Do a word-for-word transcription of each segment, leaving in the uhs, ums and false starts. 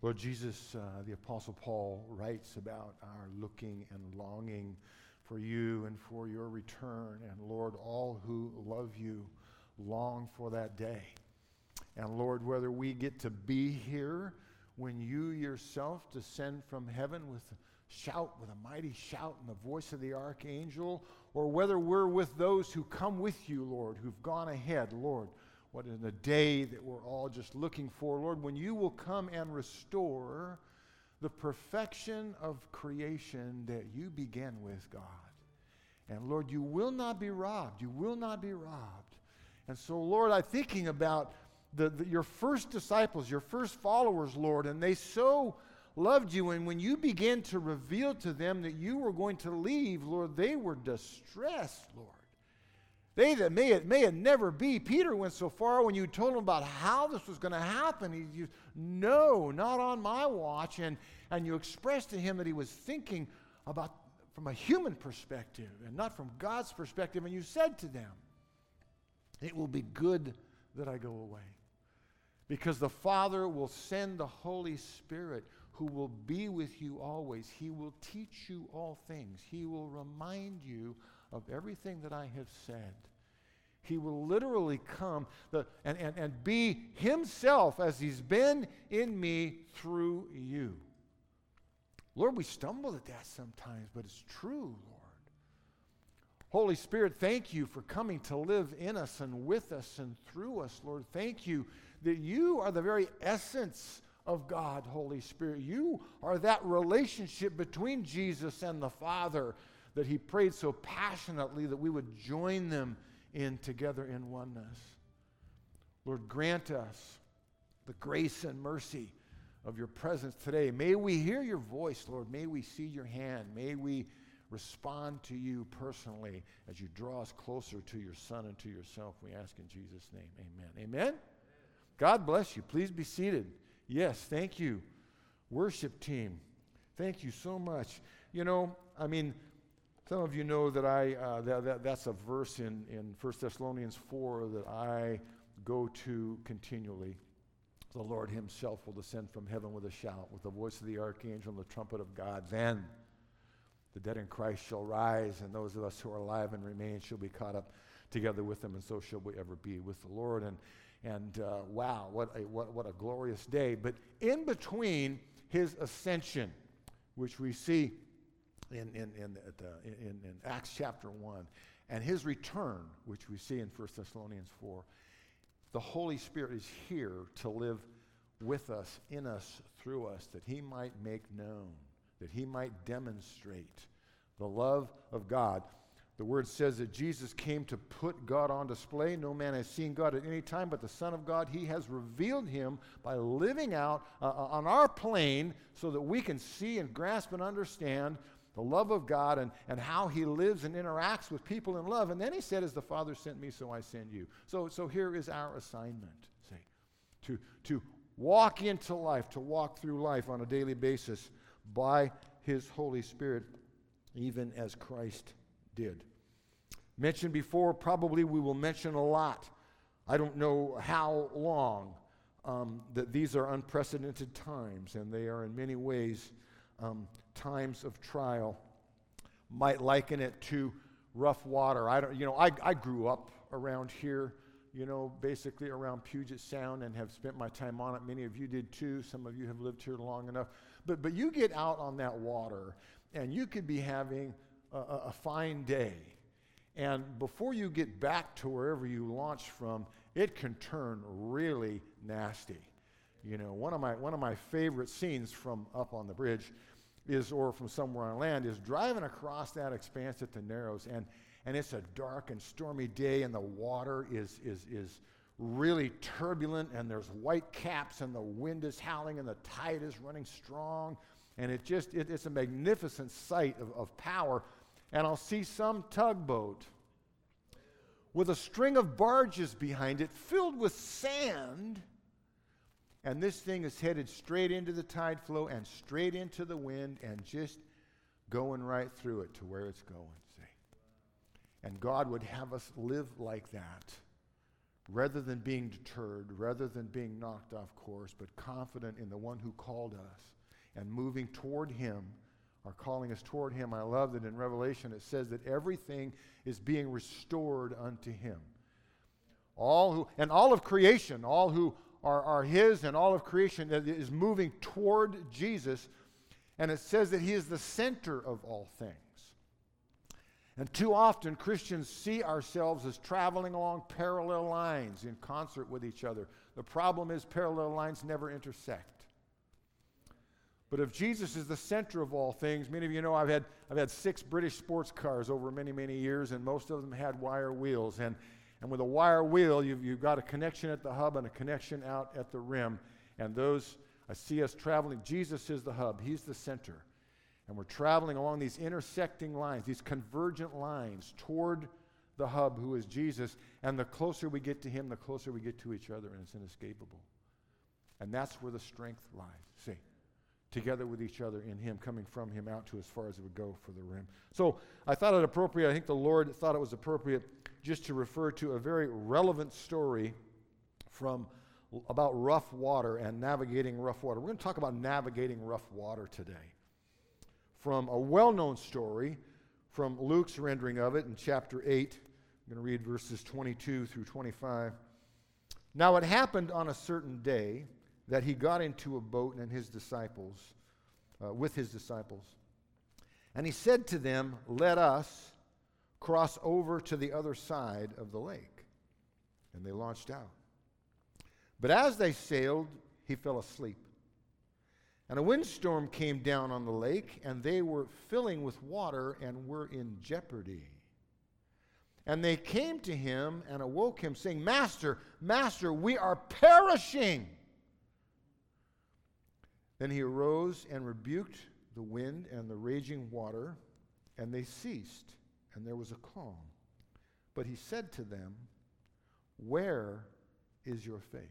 Lord Jesus, uh, the Apostle Paul writes about our looking and longing for you and for your return. And Lord, all who love you long for that day. And Lord, whether we get to be here when you yourself descend from heaven with a shout, with a mighty shout and the voice of the archangel, or whether we're with those who come with you, Lord, who've gone ahead, Lord, what is a day that we're all just looking for, Lord, when you will come and restore the perfection of creation that you began with, God. And Lord, you will not be robbed. You will not be robbed. And so, Lord, I'm thinking about the, the, your first disciples, your first followers, Lord, and they so loved you. And when you began to reveal to them that you were going to leave, Lord, they were distressed, Lord. They that may it, may it never be. Peter went so far when you told him about how this was going to happen. He used, no, not on my watch. And, and you expressed to him that he was thinking about from a human perspective and not from God's perspective. And you said to them, it will be good that I go away, because the Father will send the Holy Spirit who will be with you always. He will teach you all things. He will remind you of everything that I have said. He will literally come the, and, and, and be himself as he's been in me through you. Lord, we stumble at that sometimes, but it's true, Lord. Holy Spirit, thank you for coming to live in us and with us and through us, Lord. Thank you that you are the very essence of God, Holy Spirit. You are that relationship between Jesus and the Father that he prayed so passionately that we would join them in together in oneness. Lord, grant us the grace and mercy of your presence today. May we hear your voice, Lord. May we see your hand. May we respond to you personally as you draw us closer to your Son and to yourself. We ask in Jesus' name, amen. Amen? Amen. God bless you. Please be seated. Yes, thank you. Worship team, thank you so much. You know, I mean, some of you know that I uh, that, that that's a verse in, in First Thessalonians four that I go to continually. The Lord himself will descend from heaven with a shout, with the voice of the archangel and the trumpet of God. Then the dead in Christ shall rise, and those of us who are alive and remain shall be caught up together with them, and so shall we ever be with the Lord. And and uh, wow, what a what what a glorious day! But in between his ascension, which we see in in in, at the, in in Acts chapter one, and his return, which we see in First Thessalonians four, the Holy Spirit is here to live with us, in us, through us, that he might make known, that he might demonstrate the love of God. The word says that Jesus came to put God on display. No man has seen God at any time, but the Son of God, he has revealed him by living out uh, on our plane so that we can see and grasp and understand the love of God and, and how he lives and interacts with people in love. And then he said, as the Father sent me, so I send you. So, so here is our assignment, say, to, to walk into life, to walk through life on a daily basis by his Holy Spirit, even as Christ did. Mentioned before, probably we will mention a lot. I don't know how long, um, that these are unprecedented times, and they are in many ways um, times of trial. Might liken it to rough water. I don't, you know, I, I grew up around here, you know, basically around Puget Sound, and have spent my time on it. Many of you did too. Some of you have lived here long enough. But but you get out on that water, and you could be having a, a fine day. And before you get back to wherever you launched from, it can turn really nasty. You know, one of my one of my favorite scenes from up on the bridge is, or from somewhere on land, is driving across that expanse at the Narrows, and and it's a dark and stormy day, and the water is is is really turbulent, and there's white caps, and the wind is howling, and the tide is running strong, and it just it, it's a magnificent sight of, of power. And I'll see some tugboat with a string of barges behind it filled with sand, and this thing is headed straight into the tide flow and straight into the wind and just going right through it to where it's going, see. And God would have us live like that, rather than being deterred, rather than being knocked off course, but confident in the one who called us and moving toward him, or calling us toward him. I love that in Revelation it says that everything is being restored unto him. All who, and all of creation, all who are, are his, and all of creation is moving toward Jesus. And it says that he is the center of all things. And too often Christians see ourselves as traveling along parallel lines in concert with each other. The problem is parallel lines never intersect. But if Jesus is the center of all things, many of you know I've had I've had six British sports cars over many, many years, and most of them had wire wheels. And, and with a wire wheel, you've, you've got a connection at the hub and a connection out at the rim. And those, I see us traveling. Jesus is the hub. He's the center. And we're traveling along these intersecting lines, these convergent lines toward the hub, who is Jesus. And the closer we get to him, the closer we get to each other, and it's inescapable. And that's where the strength lies. See? Together with each other in him, coming from him out to as far as it would go for the rim. So I thought it appropriate, I think the Lord thought it was appropriate just to refer to a very relevant story from about rough water and navigating rough water. We're going to talk about navigating rough water today. From a well-known story from Luke's rendering of it in chapter eight. I'm going to read verses twenty-two through twenty-five. Now it happened on a certain day that he got into a boat and his disciples, uh, with his disciples. And he said to them, "Let us cross over to the other side of the lake." And they launched out. But as they sailed, he fell asleep. And a windstorm came down on the lake, and they were filling with water and were in jeopardy. And they came to him and awoke him, saying, "Master, Master, we are perishing." Then he arose and rebuked the wind and the raging water, and they ceased, and there was a calm. But he said to them, "Where is your faith?"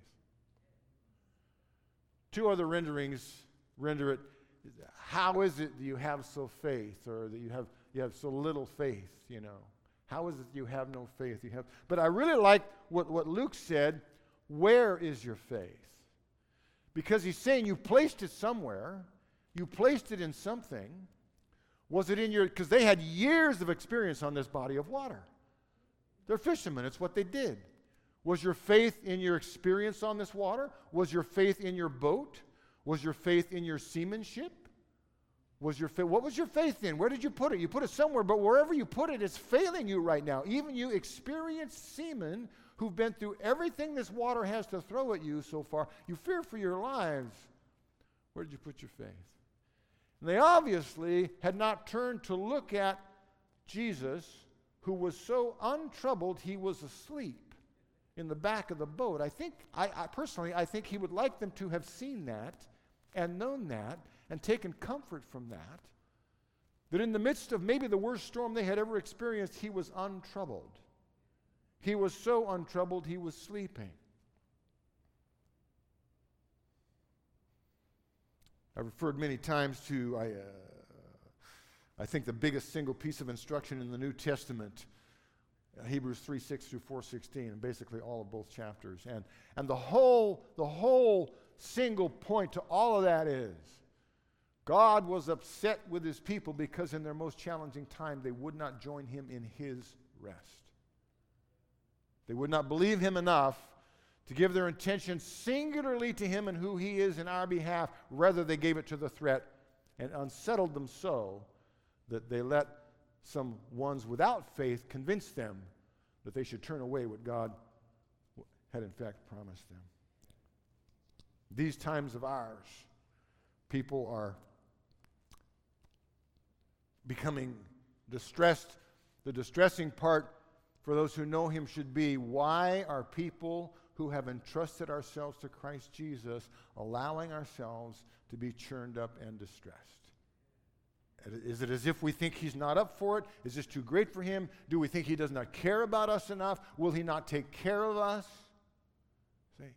Two other renderings render it, "How is it that you have so faith?" Or that you have you have so little faith, you know. How is it that you have no faith? You have, but I really like what, what Luke said, "Where is your faith?" Because he's saying you placed it somewhere. You placed it in something. Was it in your, because they had years of experience on this body of water. They're fishermen. It's what they did. Was your faith in your experience on this water? Was your faith in your boat? Was your faith in your seamanship? Was your faith, what was your faith in? Where did you put it? You put it somewhere, but wherever you put it, it's failing you right now. Even you experienced seamen who've been through everything this water has to throw at you so far, you fear for your lives. Where did you put your faith? And they obviously had not turned to look at Jesus, who was so untroubled he was asleep in the back of the boat. I think, I, I personally, I think he would like them to have seen that and known that and taken comfort from that, that in the midst of maybe the worst storm they had ever experienced, he was untroubled. He was so untroubled, he was sleeping. I've referred many times to, I, uh, I think, the biggest single piece of instruction in the New Testament, uh, Hebrews three six through four sixteen, and basically all of both chapters. And, and the whole, the whole single point to all of that is, God was upset with his people because in their most challenging time, they would not join him in his rest. They would not believe him enough to give their attention singularly to him and who he is in our behalf. Rather, they gave it to the threat and unsettled them so that they let some ones without faith convince them that they should turn away what God had in fact promised them. These times of ours, people are becoming distressed. The distressing part for those who know him should be, why are people who have entrusted ourselves to Christ Jesus allowing ourselves to be churned up and distressed? Is it as if we think he's not up for it? Is this too great for him? Do we think he does not care about us enough? Will he not take care of us? See?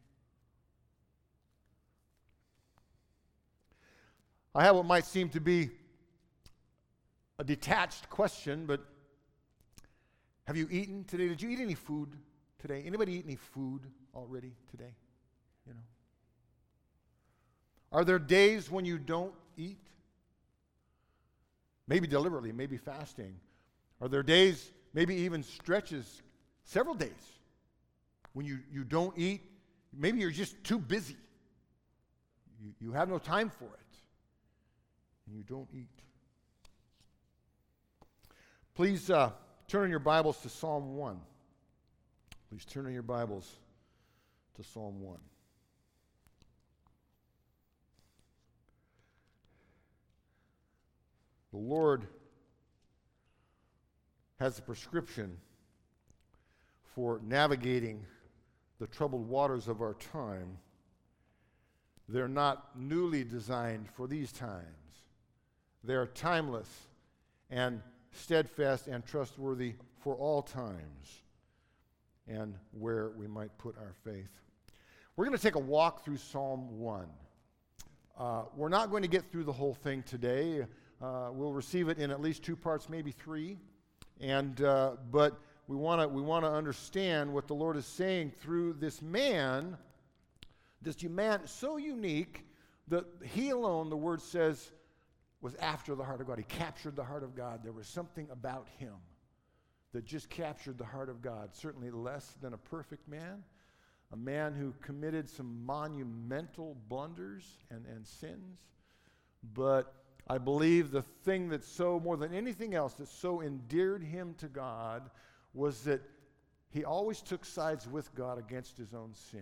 I have what might seem to be a detached question, but have you eaten today? Did you eat any food today? Anybody eat any food already today? You know? Are there days when you don't eat? Maybe deliberately, maybe fasting. Are there days, maybe even stretches, several days, when you, you don't eat? Maybe you're just too busy. You, you have no time for it. And you don't eat. Please uh, turn in your Bibles to Psalm one. Please turn in your Bibles to Psalm one. The Lord has a prescription for navigating the troubled waters of our time. They're not newly designed for these times. They are timeless and steadfast and trustworthy for all times and where we might put our faith. We're going to take a walk through Psalm one. Uh, we're not going to get through the whole thing today. Uh, we'll receive it in at least two parts, maybe three. And uh, but we want to we want to understand what the Lord is saying through this man, this man so unique that he alone, the Word says, was after the heart of God. He captured the heart of God. There was something about him that just captured the heart of God. Certainly less than a perfect man, a man who committed some monumental blunders and, and sins, but I believe the thing that so, more than anything else, that so endeared him to God was that he always took sides with God against his own sin.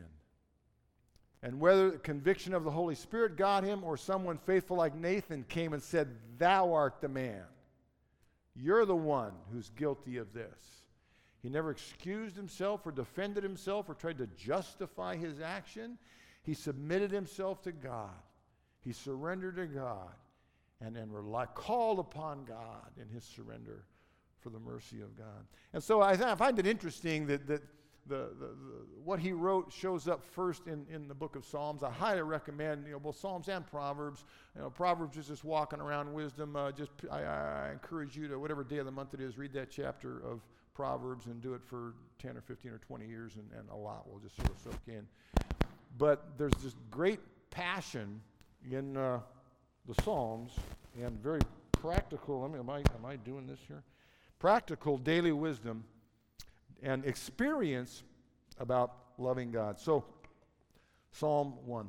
And whether the conviction of the Holy Spirit got him or someone faithful like Nathan came and said, "Thou art the man. You're the one who's guilty of this." He never excused himself or defended himself or tried to justify his action. He submitted himself to God. He surrendered to God. And then rely, called upon God in his surrender for the mercy of God. And so I, th- I find it interesting that, that the, the, the, what he wrote shows up first in, in the book of Psalms. I highly recommend, you know, both Psalms and Proverbs. You know, Proverbs is just walking around wisdom. Uh, just I, I encourage you to, whatever day of the month it is, read that chapter of Proverbs and do it for ten or fifteen or twenty years, and, and a lot will just sort of soak in. But there's this great passion in Uh, the Psalms, and very practical, I mean, am I, am I doing this here? Practical daily wisdom and experience about loving God. So, Psalm one.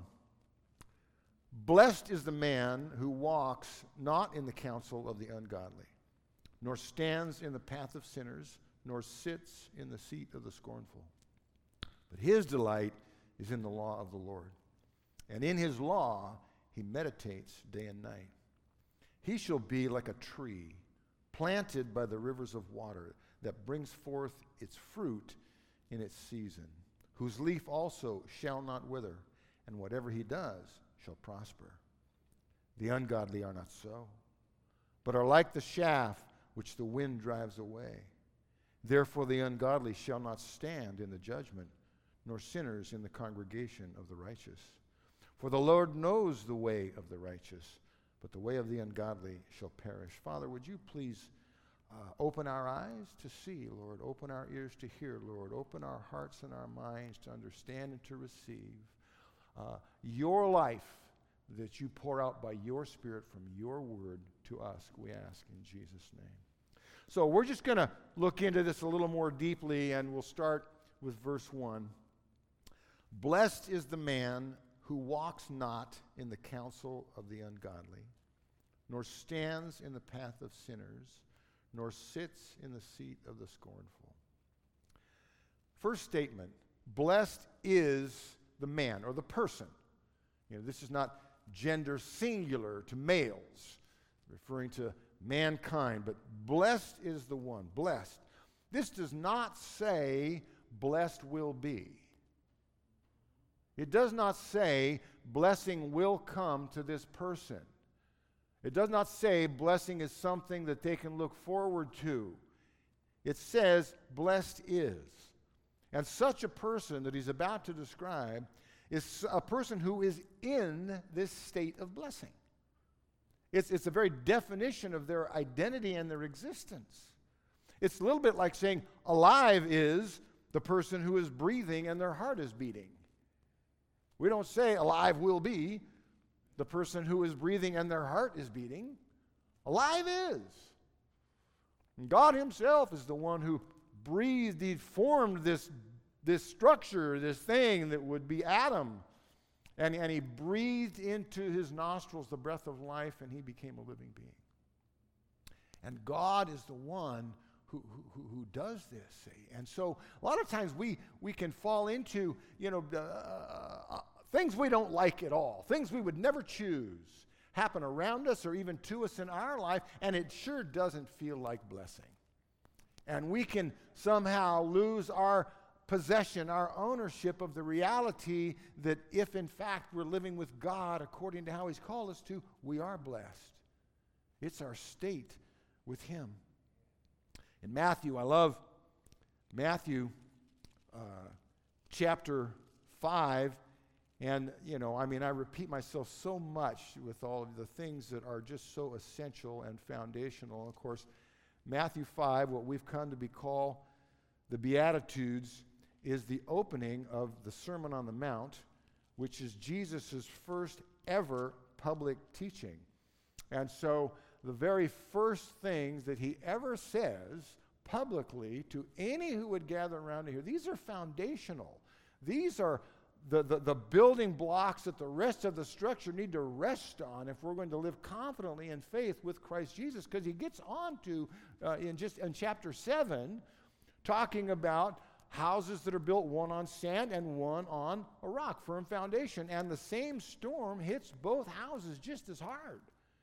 Blessed is the man who walks not in the counsel of the ungodly, nor stands in the path of sinners, nor sits in the seat of the scornful. But his delight is in the law of the Lord, and in his law he meditates day and night. He shall be like a tree planted by the rivers of water that brings forth its fruit in its season, whose leaf also shall not wither, and whatever he does shall prosper. The ungodly are not so, but are like the chaff which the wind drives away. Therefore the ungodly shall not stand in the judgment, nor sinners in the congregation of the righteous. For the Lord knows the way of the righteous, but the way of the ungodly shall perish. Father, would you please uh, open our eyes to see, Lord. Open our ears to hear, Lord. Open our hearts and our minds to understand and to receive uh, your life that you pour out by your Spirit from your word to us, we ask in Jesus' name. So we're just going to look into this a little more deeply, and we'll start with verse one. Blessed is the man who walks not in the counsel of the ungodly, nor stands in the path of sinners, nor sits in the seat of the scornful. First statement, blessed is the man or the person. You know, this is not gender singular to males, referring to mankind, but blessed is the one, blessed. This does not say blessed will be. It does not say blessing will come to this person. It does not say blessing is something that they can look forward to. It says blessed is. And such a person that he's about to describe is a person who is in this state of blessing. It's, it's the very definition of their identity and their existence. It's a little bit like saying alive is the person who is breathing and their heart is beating. We don't say alive will be the person who is breathing and their heart is beating. Alive is. And God himself is the one who breathed, he formed this, this structure, this thing that would be Adam. And, and he breathed into his nostrils the breath of life, and he became a living being. And God is the one who, who, who does this, see. And so a lot of times we, we can fall into, you know, uh, uh, things we don't like at all, things we would never choose, happen around us or even to us in our life, and it sure doesn't feel like blessing. And we can somehow lose our possession, our ownership of the reality that if in fact we're living with God according to how he's called us to, we are blessed. It's our state with him. In Matthew, I love Matthew uh, chapter five. And, you know, I mean, I repeat myself so much with all of the things that are just so essential and foundational. Of course, Matthew five, what we've come to be called the Beatitudes, is the opening of the Sermon on the Mount, which is Jesus' first ever public teaching. And so the very first things that he ever says publicly to any who would gather around to hear, these are foundational. These are The, the, the building blocks that the rest of the structure need to rest on if we're going to live confidently in faith with Christ Jesus, because he gets on to, uh, in just in chapter seven, talking about houses that are built one on sand and one on a rock, firm foundation, and the same storm hits both houses just as hard.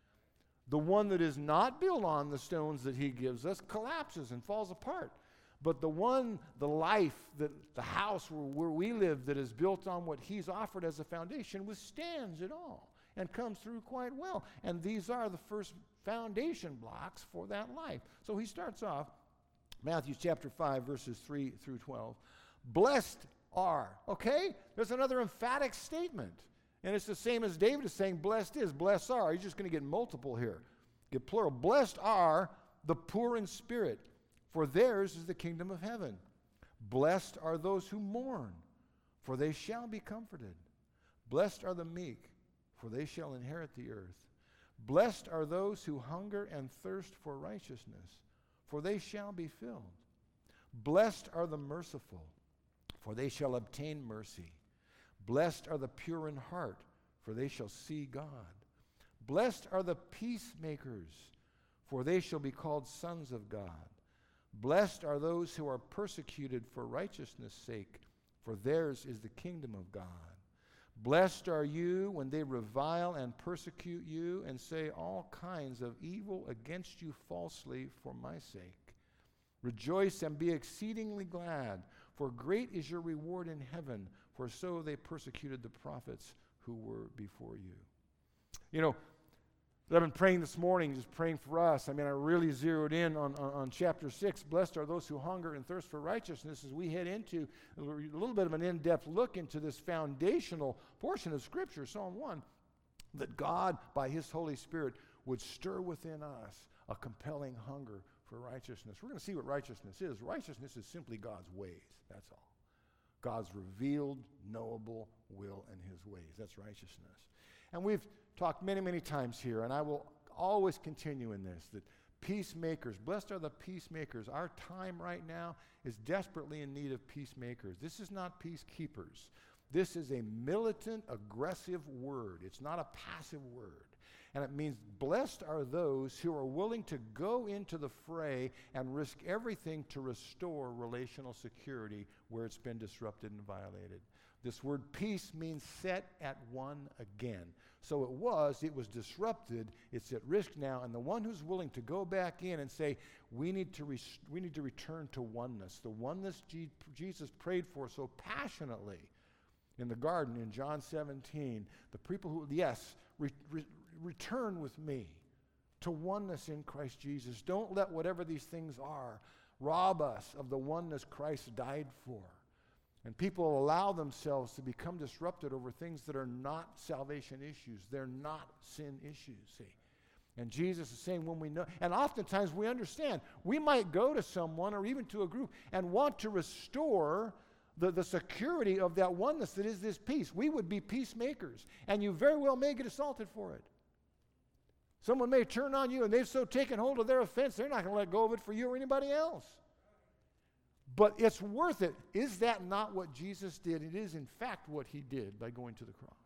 The one that is not built on the stones that he gives us collapses and falls apart. But the one, the life, that the house where, where we live that is built on what he's offered as a foundation withstands it all and comes through quite well. And these are the first foundation blocks for that life. So he starts off, Matthew chapter five, verses three through twelve. Blessed are, okay? There's another emphatic statement. And it's the same as David is saying, blessed is, blessed are. You're just going to get multiple here. Get plural. Blessed are the poor in spirit, for theirs is the kingdom of heaven. Blessed are those who mourn, for they shall be comforted. Blessed are the meek, for they shall inherit the earth. Blessed are those who hunger and thirst for righteousness, for they shall be filled. Blessed are the merciful, for they shall obtain mercy. Blessed are the pure in heart, for they shall see God. Blessed are the peacemakers, for they shall be called sons of God. Blessed are those who are persecuted for righteousness' sake, for theirs is the kingdom of God. Blessed are you when they revile and persecute you and say all kinds of evil against you falsely for my sake. Rejoice and be exceedingly glad, for great is your reward in heaven, for so they persecuted the prophets who were before you. You know, I've been praying this morning, just praying for us. I mean, I really zeroed in on, on, on chapter six. Blessed are those who hunger and thirst for righteousness, as we head into a little bit of an in-depth look into this foundational portion of Scripture, Psalm one, that God, by his Holy Spirit, would stir within us a compelling hunger for righteousness. We're going to see what righteousness is. Righteousness is simply God's ways. That's all. God's revealed, knowable will and his ways. That's righteousness. And we've talked many, many times here, and I will always continue in this, that peacemakers, blessed are the peacemakers. Our time right now is desperately in need of peacemakers. This is not peacekeepers. This is a militant, aggressive word. It's not a passive word. And it means blessed are those who are willing to go into the fray and risk everything to restore relational security where it's been disrupted and violated. This word peace means set at one again. So it was, it was disrupted, it's at risk now, and the one who's willing to go back in and say, we need to, res- we need to return to oneness, the oneness G- Jesus prayed for so passionately in the garden in John seventeen, the people who, yes, re- re- return with me to oneness in Christ Jesus. Don't let whatever these things are rob us of the oneness Christ died for. And people allow themselves to become disrupted over things that are not salvation issues. They're not sin issues, see. And Jesus is saying when we know, and oftentimes we understand, we might go to someone or even to a group and want to restore the, the security of that oneness that is this peace. We would be peacemakers, and you very well may get assaulted for it. Someone may turn on you and they've so taken hold of their offense, they're not going to let go of it for you or anybody else. But it's worth it. Is that not what Jesus did? It is, in fact, what he did by going to the cross.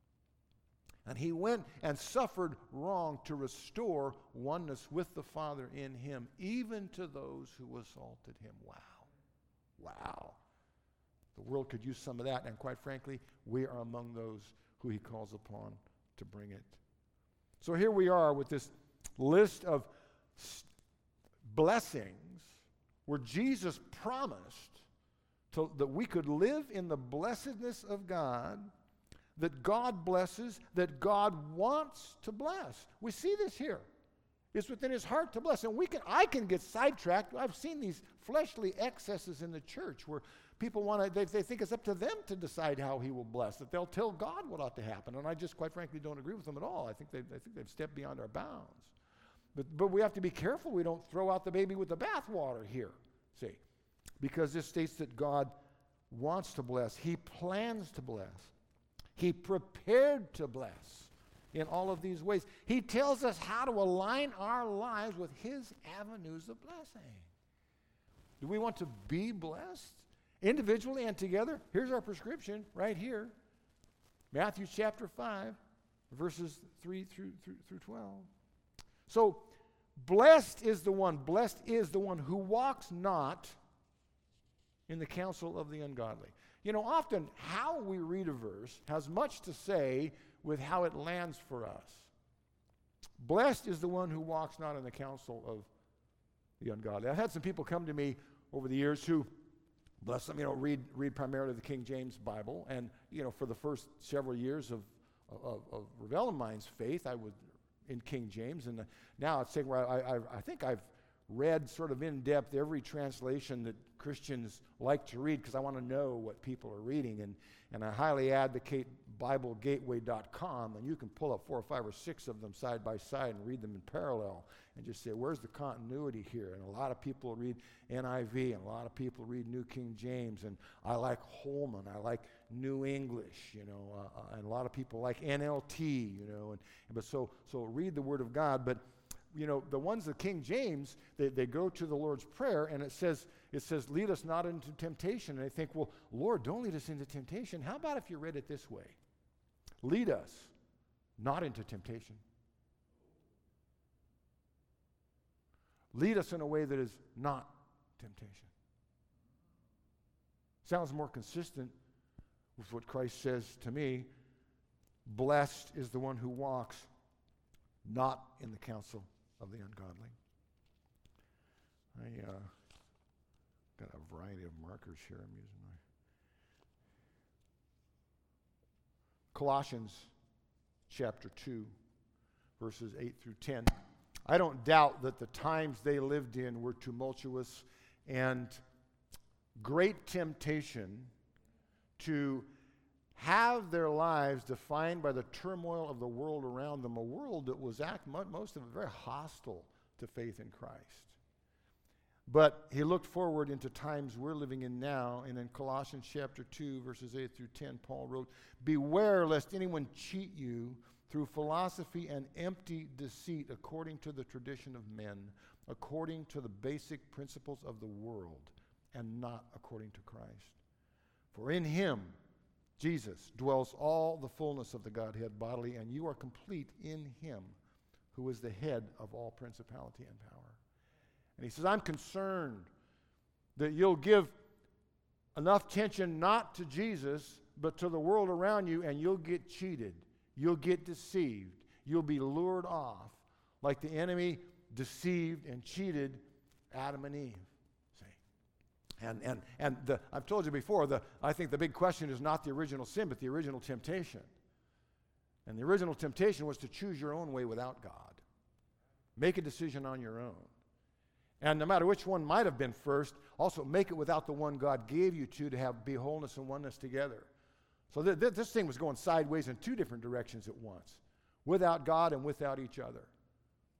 And he went and suffered wrong to restore oneness with the Father in him, even to those who assaulted him. Wow. Wow. The world could use some of that, and quite frankly, we are among those who he calls upon to bring it. So here we are with this list of blessings where Jesus promised to, that we could live in the blessedness of God, that God blesses, that God wants to bless. We see this here. It's within his heart to bless. And we can, I can get sidetracked. I've seen these fleshly excesses in the church where people want to, they, they think it's up to them to decide how he will bless, that they'll tell God what ought to happen. And I just, quite frankly, don't agree with them at all. I think, they, I think they've stepped beyond our bounds. But, but we have to be careful we don't throw out the baby with the bathwater here, see. Because this states that God wants to bless. He plans to bless. He prepared to bless in all of these ways. He tells us how to align our lives with his avenues of blessing. Do we want to be blessed individually and together? Here's our prescription right here. Matthew chapter five, verses three through, through, through twelve. So, blessed is the one, blessed is the one who walks not in the counsel of the ungodly. You know, often how we read a verse has much to say with how it lands for us. Blessed is the one who walks not in the counsel of the ungodly. I've had some people come to me over the years who, bless them, you know, read read primarily the King James Bible. And, you know, for the first several years of, of, of Ravel and mine's faith, I was in King James. And now it's saying where I, I, I think I've read sort of in depth every translation that Christians like to read because I want to know what people are reading. And, and I highly advocate Bible Gateway dot com, and you can pull up four or five or six of them side by side and read them in parallel and just say, where's the continuity here? And a lot of people read N I V, and a lot of people read New King James, and I like Holman, I like New English, you know, uh, and a lot of people like N L T, you know, and but so so read the Word of God. But you know, the ones that King James, they, they go to the Lord's Prayer, and it says, it says, lead us not into temptation. And I think, well, Lord, don't lead us into temptation. How about if you read it this way? Lead us not into temptation. Lead us in a way that is not temptation. Sounds more consistent with what Christ says to me. Blessed is the one who walks not in the counsel of the ungodly. I uh, got a variety of markers here I'm using. My Colossians chapter two, verses eight through ten. I don't doubt that the times they lived in were tumultuous and great temptation to have their lives defined by the turmoil of the world around them, a world that was, act, most of it, very hostile to faith in Christ. But he looked forward into times we're living in now, and in Colossians chapter two, verses eight through ten, Paul wrote, beware lest anyone cheat you through philosophy and empty deceit according to the tradition of men, according to the basic principles of the world, and not according to Christ. For in him, Jesus, dwells all the fullness of the Godhead bodily, and you are complete in him, who is the head of all principality and power. And he says, I'm concerned that you'll give enough attention not to Jesus, but to the world around you, and you'll get cheated. You'll get deceived. You'll be lured off like the enemy deceived and cheated Adam and Eve. And, and, and the, I've told you before, the, I think the big question is not the original sin, but the original temptation. And the original temptation was to choose your own way without God. Make a decision on your own. And no matter which one might have been first, also make it without the one God gave you to, to have be wholeness and oneness together. So th- th- this thing was going sideways in two different directions at once, without God and without each other.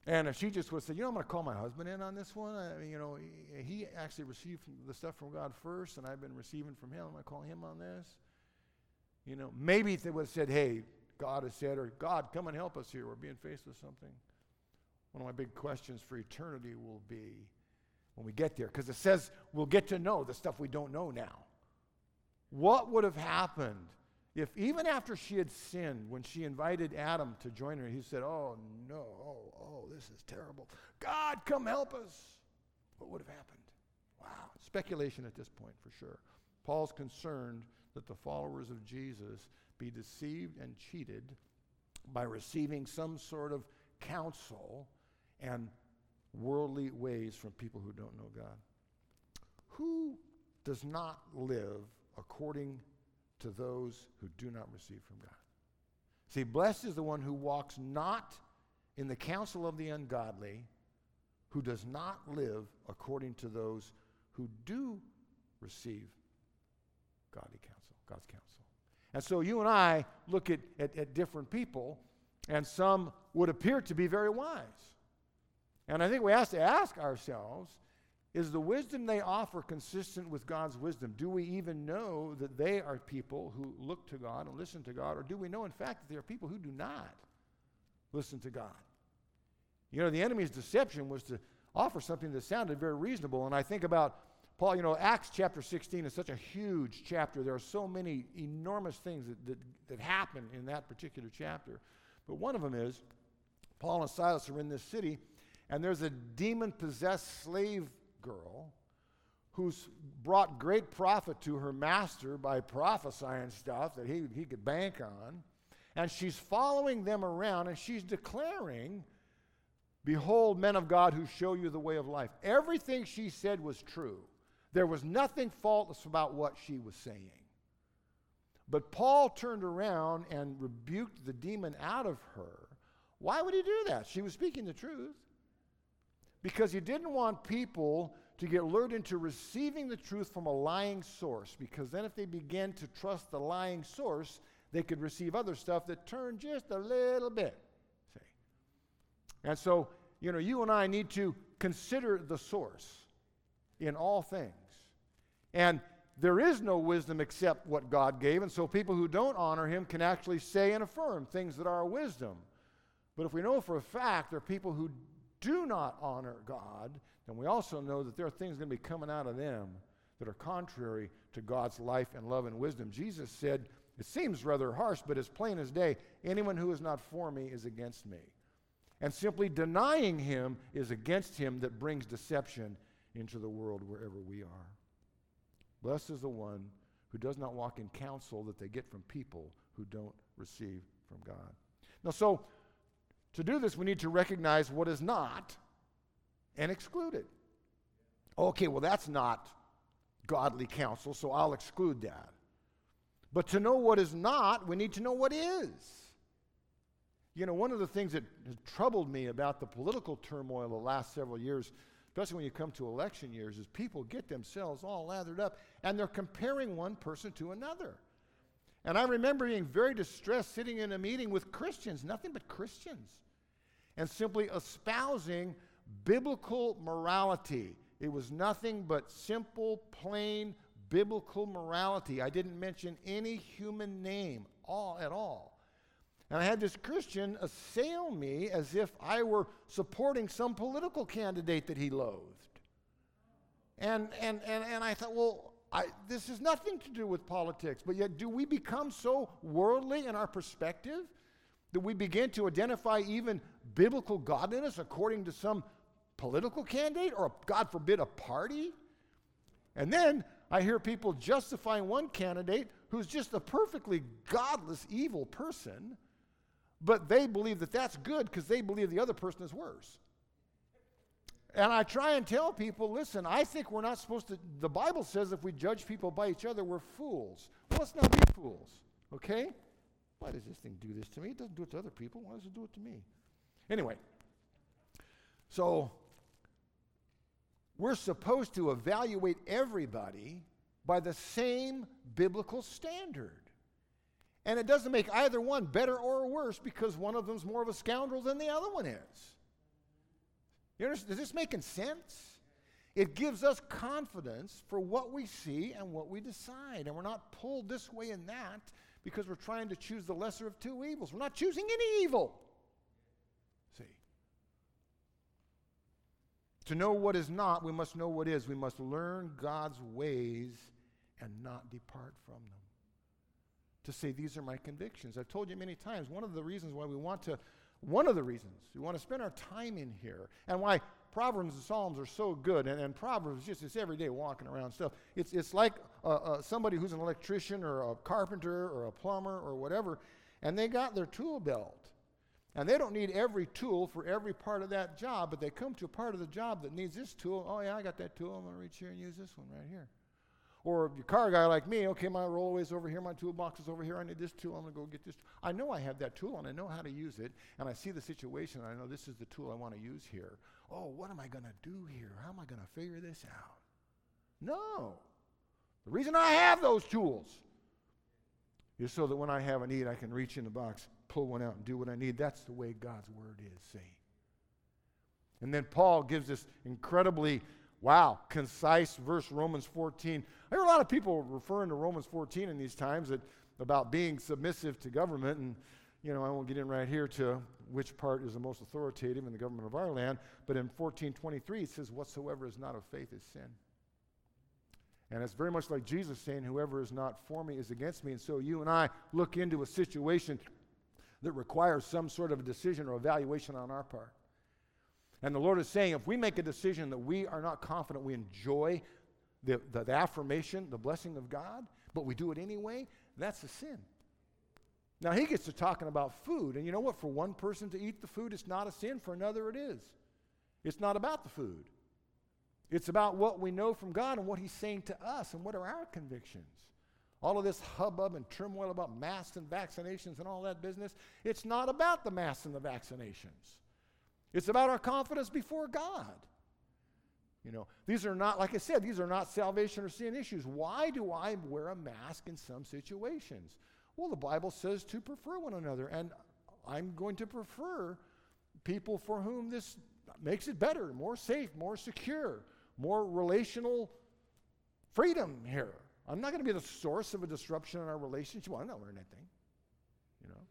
And if she just would say, you know, I'm going to call my husband in on this one. I mean, you know, he, he actually received the stuff from God first, and I've been receiving from him. I'm going to call him on this. You know, maybe they would have said, hey, God has said, or God, come and help us here. We're being faced with something. One of my big questions for eternity will be when we get there, because it says we'll get to know the stuff we don't know now. What would have happened if even after she had sinned, when she invited Adam to join her, he said, oh, no, oh, oh, this is terrible. God, come help us. What would have happened? Wow. Speculation at this point, for sure. Paul's concerned that the followers of Jesus be deceived and cheated by receiving some sort of counsel and worldly ways from people who don't know God. Who does not live according to those who do not receive from God? See, blessed is the one who walks not in the counsel of the ungodly, who does not live according to those who do receive godly counsel, God's counsel. And so you and I look at, at, at different people, and some would appear to be very wise. And I think we have to ask ourselves, is the wisdom they offer consistent with God's wisdom? Do we even know that they are people who look to God and listen to God? Or do we know, in fact, that there are people who do not listen to God? You know, the enemy's deception was to offer something that sounded very reasonable. And I think about Paul, you know, Acts chapter sixteen is such a huge chapter. There are so many enormous things that, that, that happen in that particular chapter. But one of them is Paul and Silas are in this city, and there's a demon-possessed slave girl who's brought great profit to her master by prophesying stuff that he, he could bank on. And she's following them around, and she's declaring, behold, men of God who show you the way of life. Everything she said was true. There was nothing faultless about what she was saying. But Paul turned around and rebuked the demon out of her. Why would he do that? She was speaking the truth. Because he didn't want people to get lured into receiving the truth from a lying source. Because then if they began to trust the lying source, they could receive other stuff that turned just a little bit. See? And so, you know, you and I need to consider the source in all things. And there is no wisdom except what God gave. And so people who don't honor him can actually say and affirm things that are wisdom. But if we know for a fact there are people who do not honor God, then we also know that there are things going to be coming out of them that are contrary to God's life and love and wisdom. Jesus said, it seems rather harsh, but as plain as day, anyone who is not for me is against me. And simply denying him is against him that brings deception into the world wherever we are. Blessed is the one who does not walk in counsel that they get from people who don't receive from God. Now, so to do this, we need to recognize what is not and exclude it. Okay, well, that's not godly counsel, so I'll exclude that. But to know what is not, we need to know what is. You know, one of the things that has troubled me about the political turmoil the last several years, especially when you come to election years, is people get themselves all lathered up, and they're comparing one person to another. And I remember being very distressed sitting in a meeting with Christians, nothing but Christians, and simply espousing biblical morality. It was nothing but simple, plain, biblical morality. I didn't mention any human name all, at all. And I had this Christian assail me as if I were supporting some political candidate that he loathed. And, and, and, and I thought, well, I, this has nothing to do with politics, but yet do we become so worldly in our perspective that we begin to identify even biblical godliness according to some political candidate or, God forbid, a party? And then I hear people justifying one candidate who's just a perfectly godless, evil person, but they believe that that's good because they believe the other person is worse. And I try and tell people, listen, I think we're not supposed to, the Bible says if we judge people by each other, we're fools. Well, let's not be fools, okay? Why does this thing do this to me? It doesn't do it to other people. Why does it do it to me? Anyway, so we're supposed to evaluate everybody by the same biblical standard. And it doesn't make either one better or worse because one of them's more of a scoundrel than the other one is. You understand? Is this making sense? It gives us confidence for what we see and what we decide. And we're not pulled this way and that because we're trying to choose the lesser of two evils. We're not choosing any evil. See? To know what is not, we must know what is. We must learn God's ways and not depart from them. To say, these are my convictions. I've told you many times, one of the reasons why we want to, one of the reasons we want to spend our time in here, and why Proverbs and Psalms are so good, and, and Proverbs just it's every day walking around stuff. It's, it's like uh, uh, somebody who's an electrician or a carpenter or a plumber or whatever, and they got their tool belt. And they don't need every tool for every part of that job, but they come to a part of the job that needs this tool. Oh, yeah, I got that tool. I'm going to reach here and use this one right here. Or if you're a car guy like me, okay, my rollaway's over here, my toolbox is over here, I need this tool, I'm going to go get this. I know I have that tool, and I know how to use it, and I see the situation, and I know this is the tool I want to use here. Oh, what am I going to do here? How am I going to figure this out? No. The reason I have those tools is so that when I have a need, I can reach in the box, pull one out, and do what I need. That's the way God's Word is, see. And then Paul gives this incredibly wow, concise verse, Romans fourteen. I hear a lot of people referring to Romans fourteen in these times that, about being submissive to government, and, you know, I won't get in right here to which part is the most authoritative in the government of our land, but in fourteen twenty-three it says, whatsoever is not of faith is sin. And it's very much like Jesus saying, whoever is not for me is against me. And so you and I look into a situation that requires some sort of a decision or evaluation on our part. And the Lord is saying, if we make a decision that we are not confident we enjoy the, the, the affirmation, the blessing of God, but we do it anyway, that's a sin. Now, he gets to talking about food. And you know what? For one person to eat the food, it's not a sin. For another, it is. It's not about the food. It's about what we know from God and what he's saying to us and what are our convictions. All of this hubbub and turmoil about masks and vaccinations and all that business, it's not about the masks and the vaccinations. It's about our confidence before God. You know, these are not, like I said, these are not salvation or sin issues. Why do I wear a mask in some situations? Well, the Bible says to prefer one another, and I'm going to prefer people for whom this makes it better, more safe, more secure, more relational freedom here. I'm not going to be the source of a disruption in our relationship. Well, I'm not wearing anything, you know.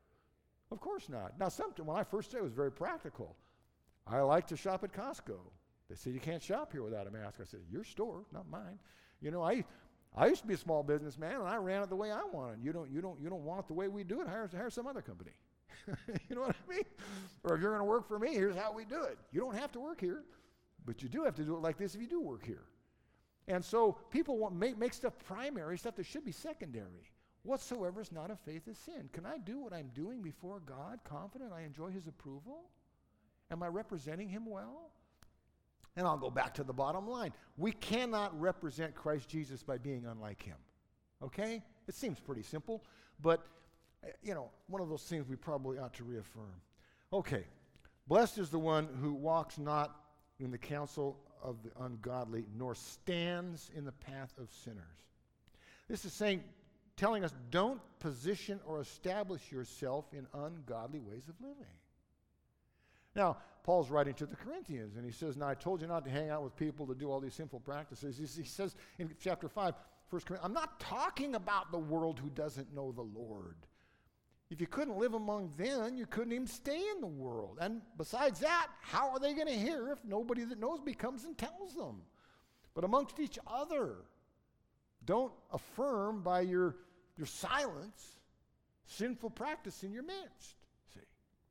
Of course not. Now, something, when I first started, it was very practical. I like to shop at Costco. They said, you can't shop here without a mask. I said, your store, not mine. You know, I I used to be a small businessman, and I ran it the way I wanted. You don't, you don't, you don't want it the way we do it, hire, hire some other company. You know what I mean? Or if you're going to work for me, here's how we do it. You don't have to work here, but you do have to do it like this if you do work here. And so people want make, make stuff primary, stuff that should be secondary. Whatsoever is not of faith is sin. Can I do what I'm doing before God, confident I enjoy his approval? Am I representing him well? And I'll go back to the bottom line. We cannot represent Christ Jesus by being unlike him. Okay? It seems pretty simple, but, you know, one of those things we probably ought to reaffirm. Okay. Blessed is the one who walks not in the counsel of the ungodly, nor stands in the path of sinners. This is saying, telling us, don't position or establish yourself in ungodly ways of living. Now, Paul's writing to the Corinthians, and he says, now I told you not to hang out with people to do all these sinful practices. He, he says in chapter five, First Corinthians, I'm not talking about the world who doesn't know the Lord. If you couldn't live among them, you couldn't even stay in the world. And besides that, how are they going to hear if nobody that knows me comes and tells them? But amongst each other, don't affirm by your, your silence sinful practice in your midst. See?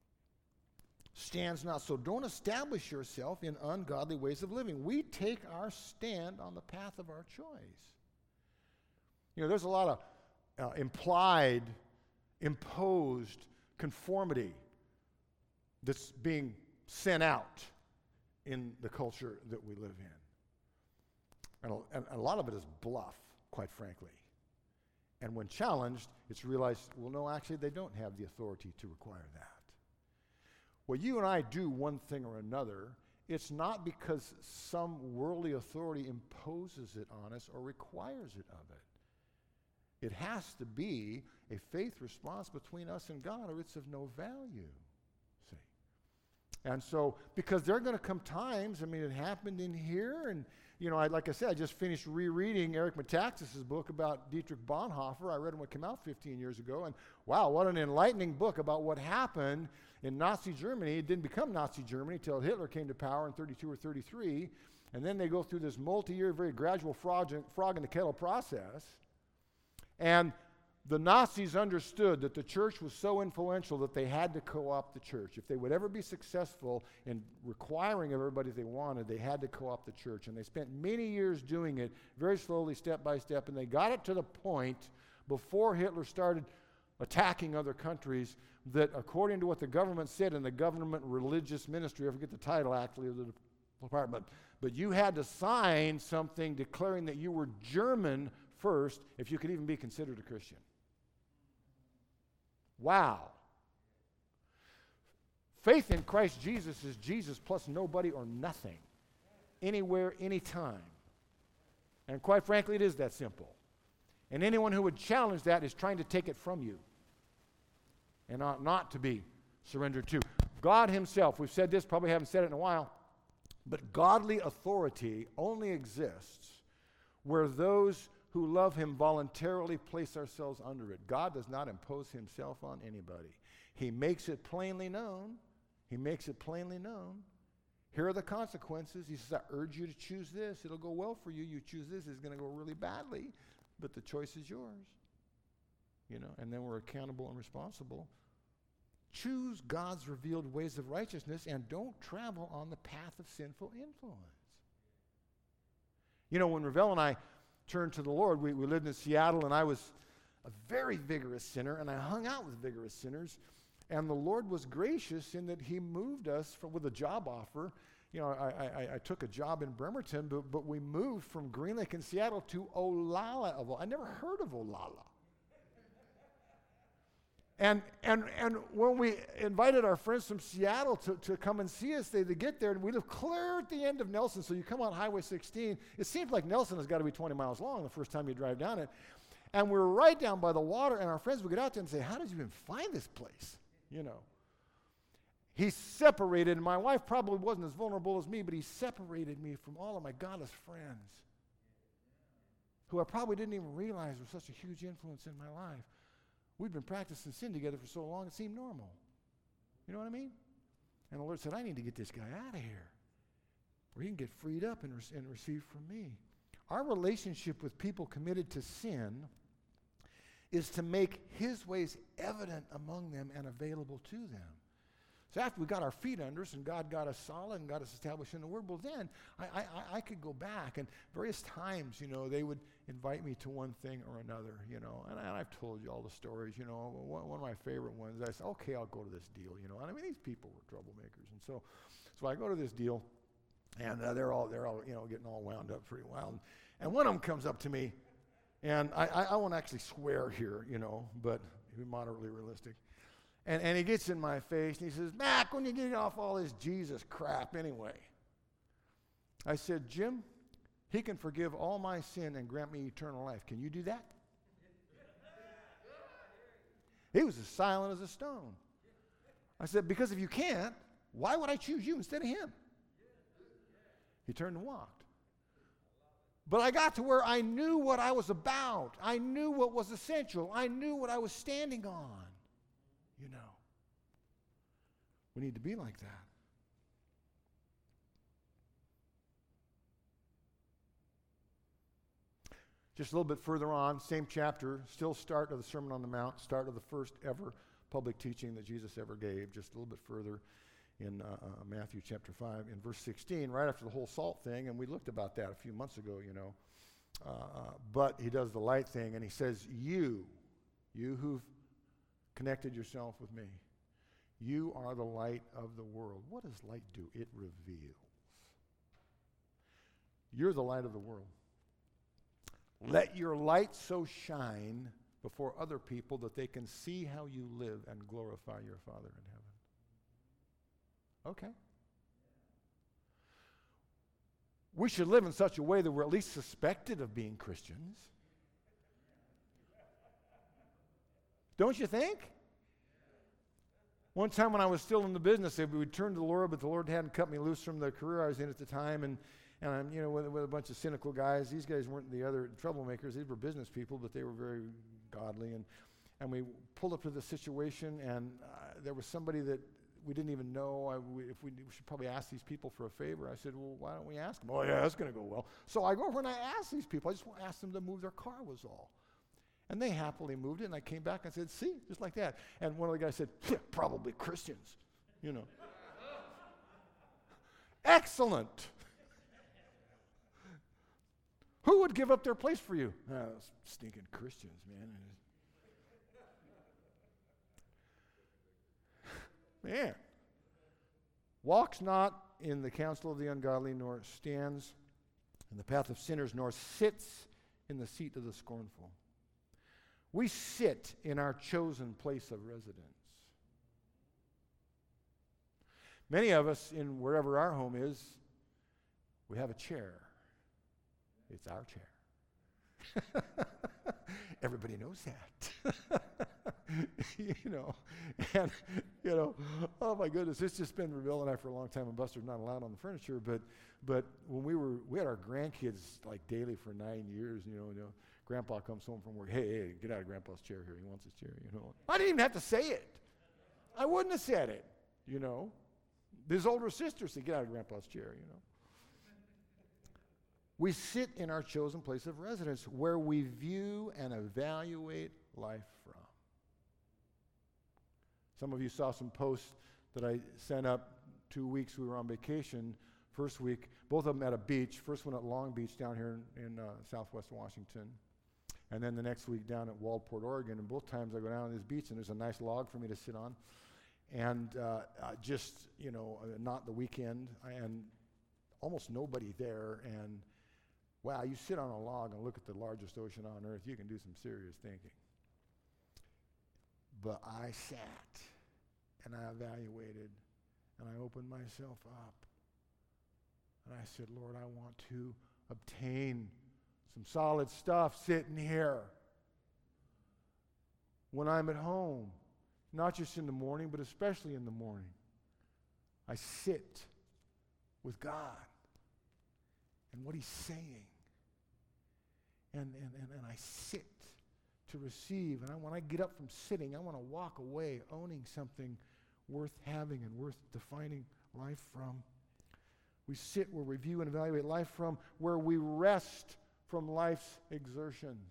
Stands not. So don't establish yourself in ungodly ways of living. We take our stand on the path of our choice. You know, there's a lot of uh, implied imposed conformity that's being sent out in the culture that we live in. And a, and a lot of it is bluff, quite frankly. And when challenged, it's realized, well, no, actually, they don't have the authority to require that. When you and I do one thing or another, it's not because some worldly authority imposes it on us or requires it of it. It has to be a faith response between us and God, or it's of no value. See? And so, because there are going to come times, I mean, it happened in here, and, you know, I, like I said, I just finished rereading Eric Metaxas' book about Dietrich Bonhoeffer. I read it when it came out fifteen years ago, and wow, what an enlightening book about what happened in Nazi Germany. It didn't become Nazi Germany until Hitler came to power in thirty-two or thirty-three, and then they go through this multi-year, very gradual frog, frog in the kettle process, and the Nazis understood that the church was so influential that they had to co-opt the church. If they would ever be successful in requiring of everybody they wanted, they had to co-opt the church. And they spent many years doing it, very slowly, step by step, and they got it to the point before Hitler started attacking other countries that, according to what the government said in the government religious ministry, I forget the title actually of the department, but you had to sign something declaring that you were German first if you could even be considered a Christian. Wow. Faith in Christ Jesus is Jesus plus nobody or nothing. Anywhere, anytime. And quite frankly, it is that simple. And anyone who would challenge that is trying to take it from you and ought not to be surrendered to. God himself, we've said this, probably haven't said it in a while, but godly authority only exists where those who love him voluntarily place ourselves under it. God does not impose himself on anybody. He makes it plainly known. He makes it plainly known. Here are the consequences. He says, I urge you to choose this. It'll go well for you. You choose this. It's going to go really badly, but the choice is yours. You know, and then we're accountable and responsible. Choose God's revealed ways of righteousness and don't travel on the path of sinful influence. You know, when Ravel and I turned to the Lord, we, we lived in Seattle, and I was a very vigorous sinner, and I hung out with vigorous sinners, and the Lord was gracious in that he moved us from, with a job offer. You know, I, I, I took a job in Bremerton, but, but we moved from Green Lake in Seattle to Olalla. Of all, I never heard of Olalla. And, and, and when we invited our friends from Seattle to, to come and see us, they to get there, and we live clear at the end of Nelson, so you come on Highway sixteen. It seems like Nelson has got to be twenty miles long the first time you drive down it. And we're right down by the water, and our friends would get out there and say, how did you even find this place? You know. He separated, and my wife probably wasn't as vulnerable as me, but he separated me from all of my godless friends who I probably didn't even realize were such a huge influence in my life. We'd been practicing sin together for so long, it seemed normal. You know what I mean? And the Lord said, I need to get this guy out of here where he can get freed up and, re- and receive from me. Our relationship with people committed to sin is to make his ways evident among them and available to them. So after we got our feet under us and God got us solid and got us established in the Word, well then I, I, I could go back, and various times, you know, they would invite me to one thing or another, you know, and, and I've told you all the stories, you know. One, one of my favorite ones, I said, okay, I'll go to this deal, you know. And I mean, these people were troublemakers, and so, so I go to this deal, and uh, they're all, they're all, you know, getting all wound up pretty wild. And one of them comes up to me, and I, I, I won't actually swear here, you know, but be moderately realistic. And, and he gets in my face, and he says, Mac, when you get off all this Jesus crap anyway? I said, Jim, he can forgive all my sin and grant me eternal life. Can you do that? He was as silent as a stone. I said, because if you can't, why would I choose you instead of him? He turned and walked. But I got to where I knew what I was about. I knew what was essential. I knew what I was standing on. You know, we need to be like that. Just a little bit further on, same chapter, still start of the Sermon on the Mount, start of the first ever public teaching that Jesus ever gave, just a little bit further in uh, uh, Matthew chapter five, in verse sixteen, right after the whole salt thing, and we looked about that a few months ago, you know. Uh, uh, but he does the light thing, and he says, you, you who've connected yourself with me, you are the light of the world. What does light do? It reveals. You're the light of the world. Let your light so shine before other people that they can see how you live and glorify your Father in heaven. Okay. We should live in such a way that we're at least suspected of being Christians. Don't you think? One time when I was still in the business, we would turn to the Lord, but the Lord hadn't cut me loose from the career I was in at the time, and and I'm, you know, with, with a bunch of cynical guys. These guys weren't the other troublemakers. These were business people, but they were very godly. And, and we pulled up to the situation, and uh, there was somebody that we didn't even know. I, we, if we, we should probably ask these people for a favor. I said, well, why don't we ask them? Oh, yeah, that's going to go well. So I go over and I ask these people. I just want to ask them to move their car was all. And they happily moved it, and I came back and said, see, just like that. And one of the guys said, yeah, probably Christians, you know. Excellent. Who would give up their place for you? Oh, stinking Christians, man. Man. Walks not in the counsel of the ungodly, nor stands in the path of sinners, nor sits in the seat of the scornful. We sit in our chosen place of residence. Many of us, in wherever our home is, we have a chair. It's our chair. Everybody knows that. You know, and, you know, oh my goodness, it's just been Bill and I for a long time, and Buster's not allowed on the furniture, but but when we were, we had our grandkids like daily for nine years, you know, you know, Grandpa comes home from work, hey, hey, get out of Grandpa's chair here, he wants his chair, you know. I didn't even have to say it. I wouldn't have said it, you know. His older sister said, get out of Grandpa's chair, you know. We sit in our chosen place of residence where we view and evaluate life from. Some of you saw some posts that I sent up two weeks we were on vacation. First week, both of them at a beach. First one at Long Beach down here in, in uh, southwest Washington. And then the next week down at Waldport, Oregon. And both times I go down to this beach and there's a nice log for me to sit on. And uh, uh, just, you know, uh, not the weekend. And almost nobody there. And wow, you sit on a log and look at the largest ocean on earth, you can do some serious thinking. But I sat and I evaluated and I opened myself up. And I said, Lord, I want to obtain some solid stuff sitting here when I'm at home. Not just in the morning, but especially in the morning. I sit with God and what he's saying. And, and, and, and I sit to receive. And I, when I get up from sitting, I want to walk away owning something worth having and worth defining life from. We sit where we view and evaluate life from, where we rest from life's exertions.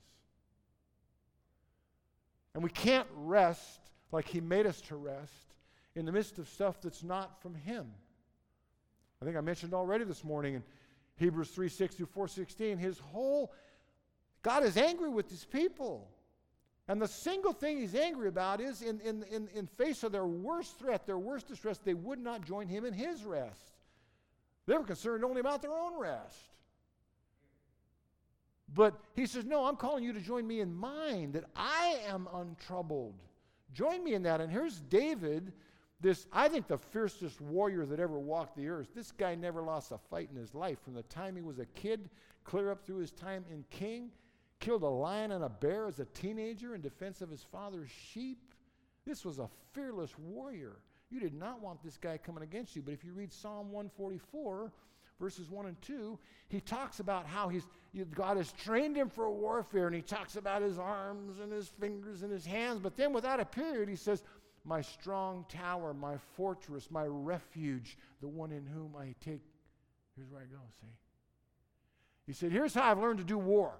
And we can't rest like he made us to rest in the midst of stuff that's not from him. I think I mentioned already this morning in Hebrews three six through four sixteen, his whole, God is angry with his people. And the single thing he's angry about is in, in, in, in face of their worst threat, their worst distress, they would not join him in his rest. They were concerned only about their own rest. But he says, no, I'm calling you to join me in mine, that I am untroubled. Join me in that. And here's David, this, I think, the fiercest warrior that ever walked the earth. This guy never lost a fight in his life. From the time he was a kid, clear up through his time in king, killed a lion and a bear as a teenager in defense of his father's sheep. This was a fearless warrior. You did not want this guy coming against you. But if you read Psalm one forty-four, verses one and two, he talks about how he's, God has trained him for warfare, and he talks about his arms and his fingers and his hands. But then without a period, he says, my strong tower, my fortress, my refuge, the one in whom I take. Here's where I go, see. He said, here's how I've learned to do war.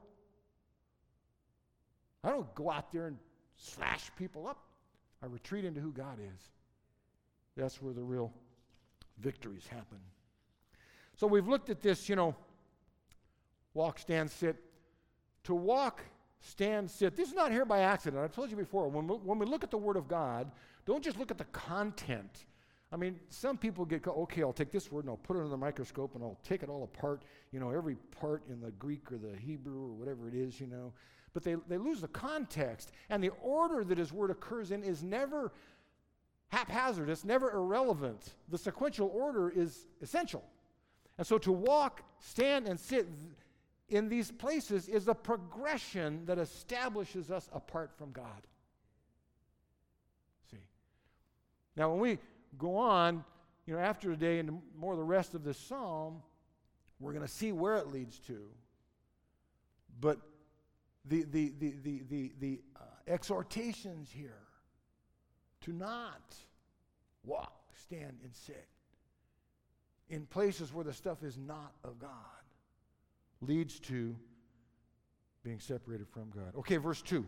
I don't go out there and slash people up. I retreat into who God is. That's where the real victories happen. So we've looked at this, you know, walk, stand, sit. To walk, stand, sit. This is not here by accident. I've told you before, when we, when we look at the Word of God, don't just look at the content. I mean, some people get, okay, I'll take this word and I'll put it under the microscope and I'll take it all apart, you know, every part in the Greek or the Hebrew or whatever it is, you know. But they, they lose the context. And the order that his word occurs in is never haphazard. It's never irrelevant. The sequential order is essential. And so to walk, stand, and sit in these places is a progression that establishes us apart from God. See? Now, when we go on, you know, after today and more of the rest of this psalm, we're going to see where it leads to. But the the the the the, the uh, exhortations here to not walk, stand, and sit in places where the stuff is not of God leads to being separated from God. Okay, verse two.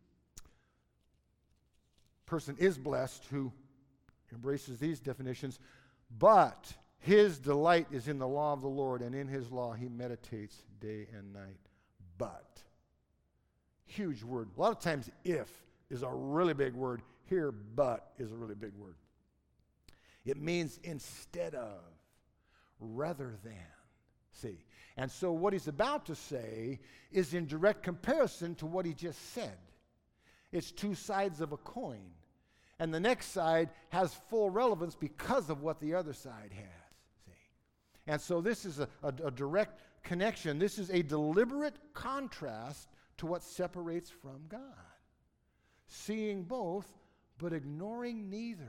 Person is blessed who embraces these definitions, but his delight is in the law of the Lord, and in his law he meditates day and night. But. Huge word. A lot of times if is a really big word. Here, but is a really big word. It means instead of, rather than. See. And so what he's about to say is in direct comparison to what he just said. It's two sides of a coin. And the next side has full relevance because of what the other side has. See? And so this is a, a, a direct connection. This is a deliberate contrast to what separates from God. Seeing both, but ignoring neither.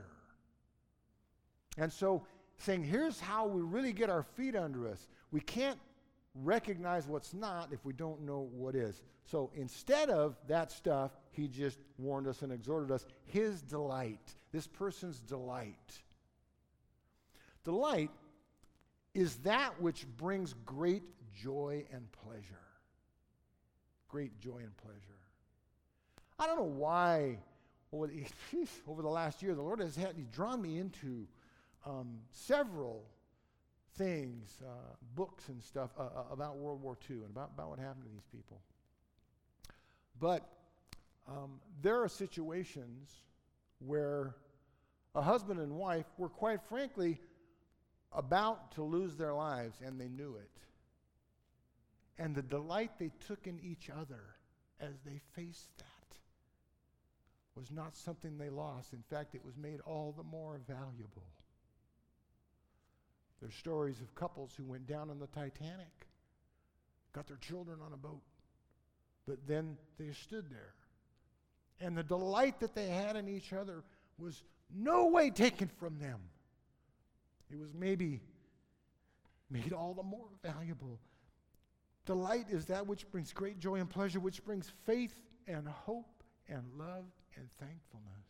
And so saying, here's how we really get our feet under us. We can't recognize what's not if we don't know what is. So instead of that stuff, he just warned us and exhorted us, his delight, this person's delight. Delight is that which brings great joy and pleasure. Great joy and pleasure. I don't know why over the, over the last year the Lord has had, he's drawn me into um, several things, uh, books and stuff uh, uh, about World War Two and about, about what happened to these people. But um, there are situations where a husband and wife were quite frankly about to lose their lives, and they knew it. And the delight they took in each other as they faced that was not something they lost. In fact, it was made all the more valuable. There's stories of couples who went down on the Titanic, got their children on a boat, but then they stood there. And the delight that they had in each other was no way taken from them. It was maybe made all the more valuable. Delight is that which brings great joy and pleasure, which brings faith and hope and love and thankfulness.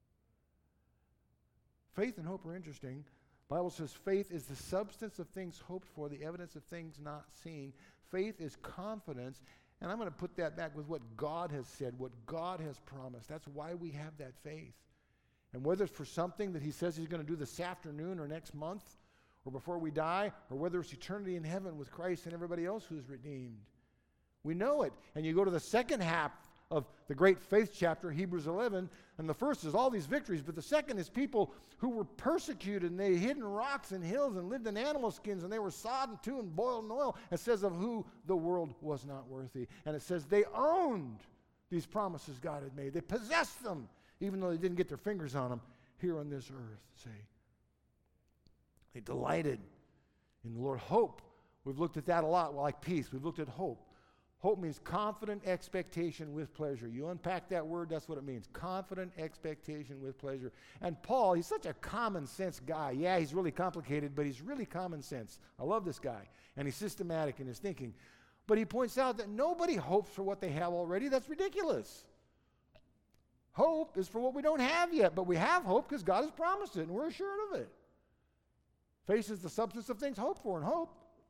Faith and hope are interesting. The Bible says faith is the substance of things hoped for, the evidence of things not seen. Faith is confidence, and I'm going to put that back with what God has said, what God has promised. That's why we have that faith. And whether it's for something that he says he's going to do this afternoon or next month or before we die, or whether it's eternity in heaven with Christ and everybody else who's redeemed, we know it. And you go to the second half of the great faith chapter, Hebrews eleven, and the first is all these victories, but the second is people who were persecuted, and they hid in rocks and hills and lived in animal skins, and they were sodden too and boiled in oil. It says of who the world was not worthy. And it says they owned these promises God had made. They possessed them, even though they didn't get their fingers on them here on this earth, see. They delighted in the Lord. Hope, we've looked at that a lot, like peace. We've looked at hope. Hope means confident expectation with pleasure. You unpack that word, that's what it means. Confident expectation with pleasure. And Paul, he's such a common sense guy. Yeah, he's really complicated, but he's really common sense. I love this guy. And he's systematic in his thinking. But he points out that nobody hopes for what they have already. That's ridiculous. Hope is for what we don't have yet, but we have hope because God has promised it, and we're assured of it. Faith is the substance of things hoped for, and hope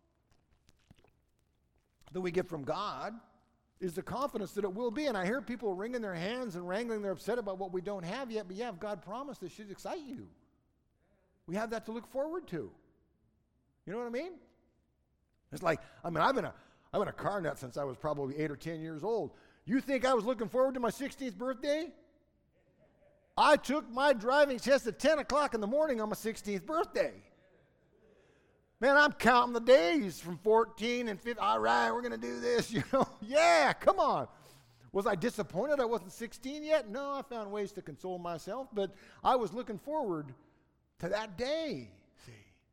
that we get from God is the confidence that it will be. And I hear people wringing their hands and wrangling. They're upset about what we don't have yet. But yeah, if God promised, it should excite you. We have that to look forward to. You know what I mean? It's like, I mean, I've been a, I've been a car nut since I was probably eight or ten years old. You think I was looking forward to my sixteenth birthday? I took my driving test at ten o'clock in the morning on my sixteenth birthday. Man, I'm counting the days from fourteen and fifteen. All right, we're going to do this, you know. Yeah, come on. Was I disappointed I wasn't sixteen yet? No, I found ways to console myself, but I was looking forward to that day, see.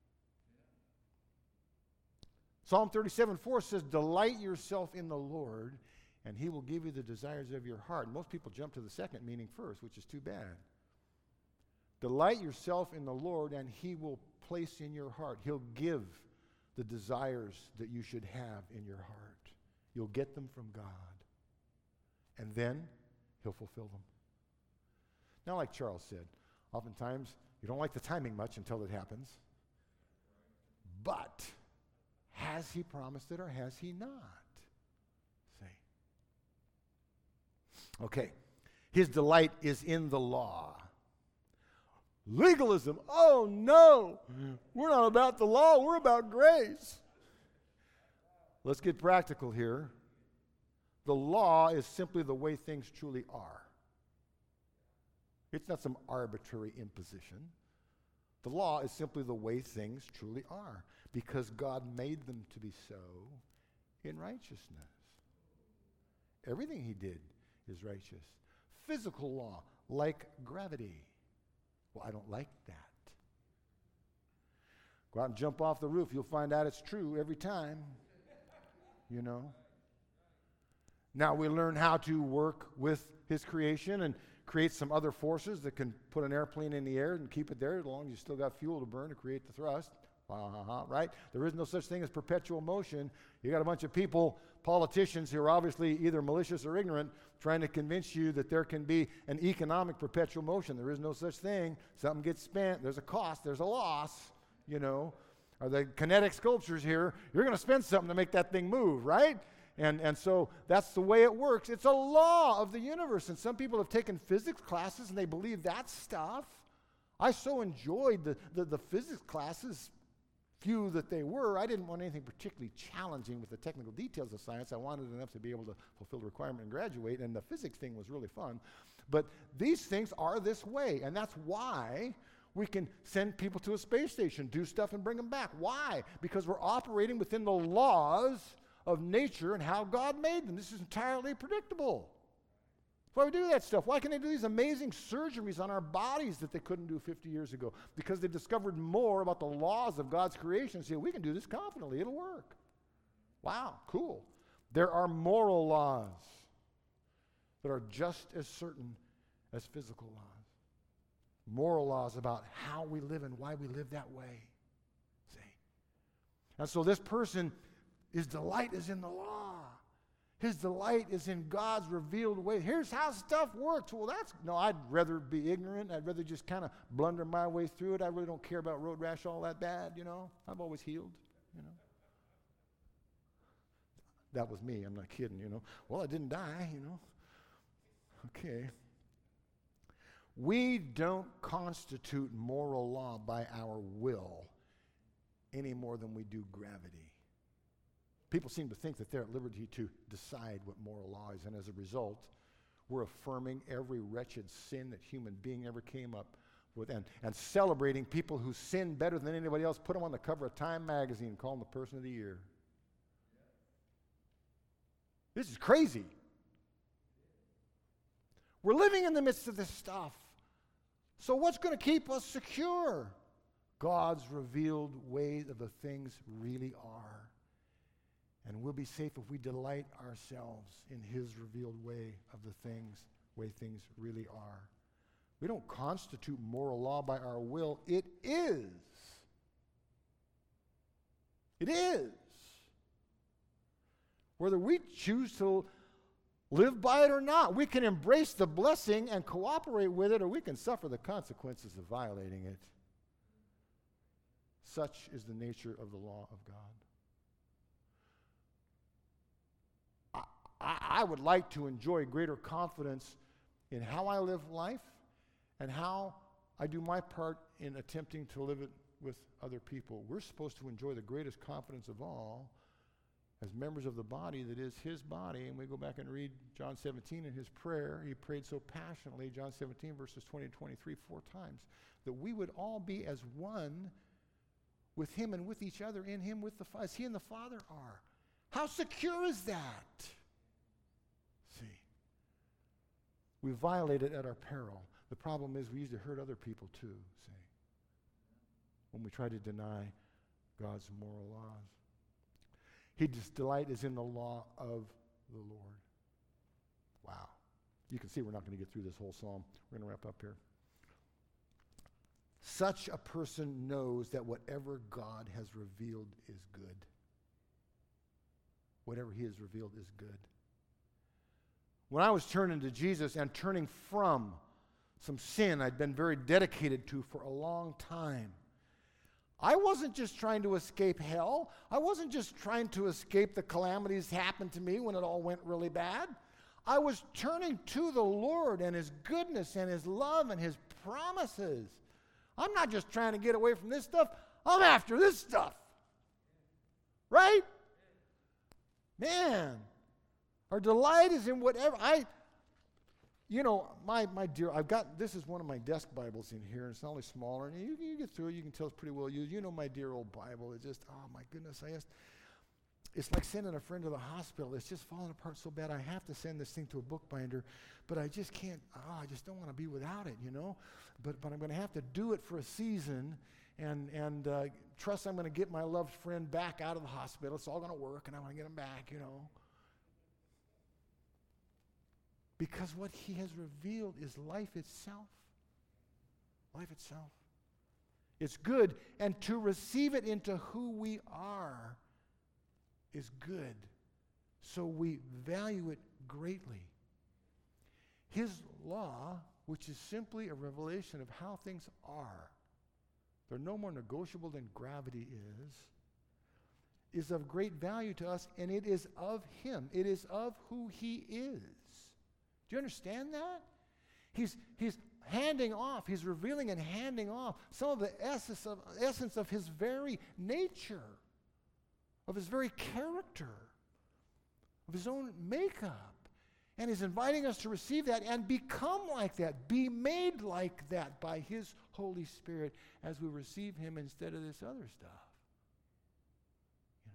Psalm thirty-seven four says, delight yourself in the Lord, and he will give you the desires of your heart. And most people jump to the second meaning first, which is too bad. Delight yourself in the Lord, and he will place in your heart. He'll give the desires that you should have in your heart. You'll get them from God. And then he'll fulfill them. Now, like Charles said, oftentimes you don't like the timing much until it happens. But has he promised it or has he not? See. Okay. His delight is in the law. Legalism. Oh, no. We're not about the law. We're about grace. Let's get practical here. The law is simply the way things truly are. It's not some arbitrary imposition. The law is simply the way things truly are because God made them to be so in righteousness. Everything he did is righteous. Physical law, like gravity. Well, I don't like that. Go out and jump off the roof. You'll find out it's true every time. You know. Now we learn how to work with his creation and create some other forces that can put an airplane in the air and keep it there as long as you still got fuel to burn to create the thrust. Uh-huh, right? There is no such thing as perpetual motion. You got a bunch of people, politicians who are obviously either malicious or ignorant, trying to convince you that there can be an economic perpetual motion. There is no such thing. Something gets spent. There's a cost. There's a loss, you know. Or the kinetic sculptures here, you're going to spend something to make that thing move, right? And, and so that's the way it works. It's a law of the universe. And some people have taken physics classes and they believe that stuff. I so enjoyed the, the, the physics classes, few that they were. I didn't want anything particularly challenging with the technical details of science. I wanted enough to be able to fulfill the requirement and graduate, and the physics thing was really fun. But these things are this way, and that's why we can send people to a space station, do stuff, and bring them back. Why? Because we're operating within the laws of nature and how God made them. This is entirely predictable. That's why we do that stuff. Why can they do these amazing surgeries on our bodies that they couldn't do fifty years ago? Because they discovered more about the laws of God's creation and say, we can do this confidently. It'll work. Wow, cool. There are moral laws that are just as certain as physical laws. Moral laws about how we live and why we live that way. See? And so this person, his delight is in the law. His delight is in God's revealed way. Here's how stuff works. Well, that's, no, I'd rather be ignorant. I'd rather just kind of blunder my way through it. I really don't care about road rash all that bad, you know. I've always healed, you know. That was me. I'm not kidding, you know. Well, I didn't die, you know. Okay. We don't constitute moral law by our will any more than we do gravity. People seem to think that they're at liberty to decide what moral law is, and as a result, we're affirming every wretched sin that human being ever came up with, and, and celebrating people who sin better than anybody else, put them on the cover of Time magazine and call them the person of the year. This is crazy. We're living in the midst of this stuff. So what's going to keep us secure? God's revealed way of the things really are. And we'll be safe if we delight ourselves in his revealed way of the things, way things really are. We don't constitute moral law by our will. It is. It is. Whether we choose to live by it or not, we can embrace the blessing and cooperate with it, or we can suffer the consequences of violating it. Such is the nature of the law of God. I would like to enjoy greater confidence in how I live life and how I do my part in attempting to live it with other people. We're supposed to enjoy the greatest confidence of all as members of the body that is his body. And we go back and read John seventeen in his prayer. He prayed so passionately, John seventeen, verses twenty and twenty-three, four times, that we would all be as one with him and with each other, in him with the as he and the Father are. How secure is that? See, we violate it at our peril. The problem is we usually hurt other people too, see, when we try to deny God's moral laws. His delight is in the law of the Lord. Wow. You can see we're not going to get through this whole psalm. We're going to wrap up here. such a person knows that whatever God has revealed is good. Whatever he has revealed is good. When I was turning to Jesus and turning from some sin I'd been very dedicated to for a long time, I wasn't just trying to escape hell. I wasn't just trying to escape the calamities that happened to me when it all went really bad. I was turning to the Lord and his goodness and his love and his promises. I'm not just trying to get away from this stuff. I'm after this stuff. Right? Man, our delight is in whatever. I, you know, my, my dear, I've got, this is one of my desk Bibles in here. It's not only smaller. And you, you get through it, you can tell it's pretty well used. You know my dear old Bible. It's just, oh my goodness, I just, it's like sending a friend to the hospital. It's just falling apart so bad. I have to send this thing to a bookbinder, but I just can't, oh, I just don't want to be without it, you know. But but I'm going to have to do it for a season and, and uh, trust I'm going to get my loved friend back out of the hospital. It's all going to work, and I'm going to get him back, you know. Because what he has revealed is life itself. Life itself. It's good, and to receive it into who we are is good. So we value it greatly. His law, which is simply a revelation of how things are, they're no more negotiable than gravity is, is of great value to us, and it is of him. It is of who he is. Do you understand that? He's, he's handing off, he's revealing and handing off some of the essence of, essence of his very nature, of his very character, of his own makeup. And he's inviting us to receive that and become like that, be made like that by his Holy Spirit as we receive him instead of this other stuff. You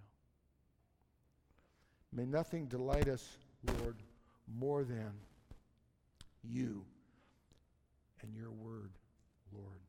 know. May nothing delight us, Lord, more than you and your word, Lord.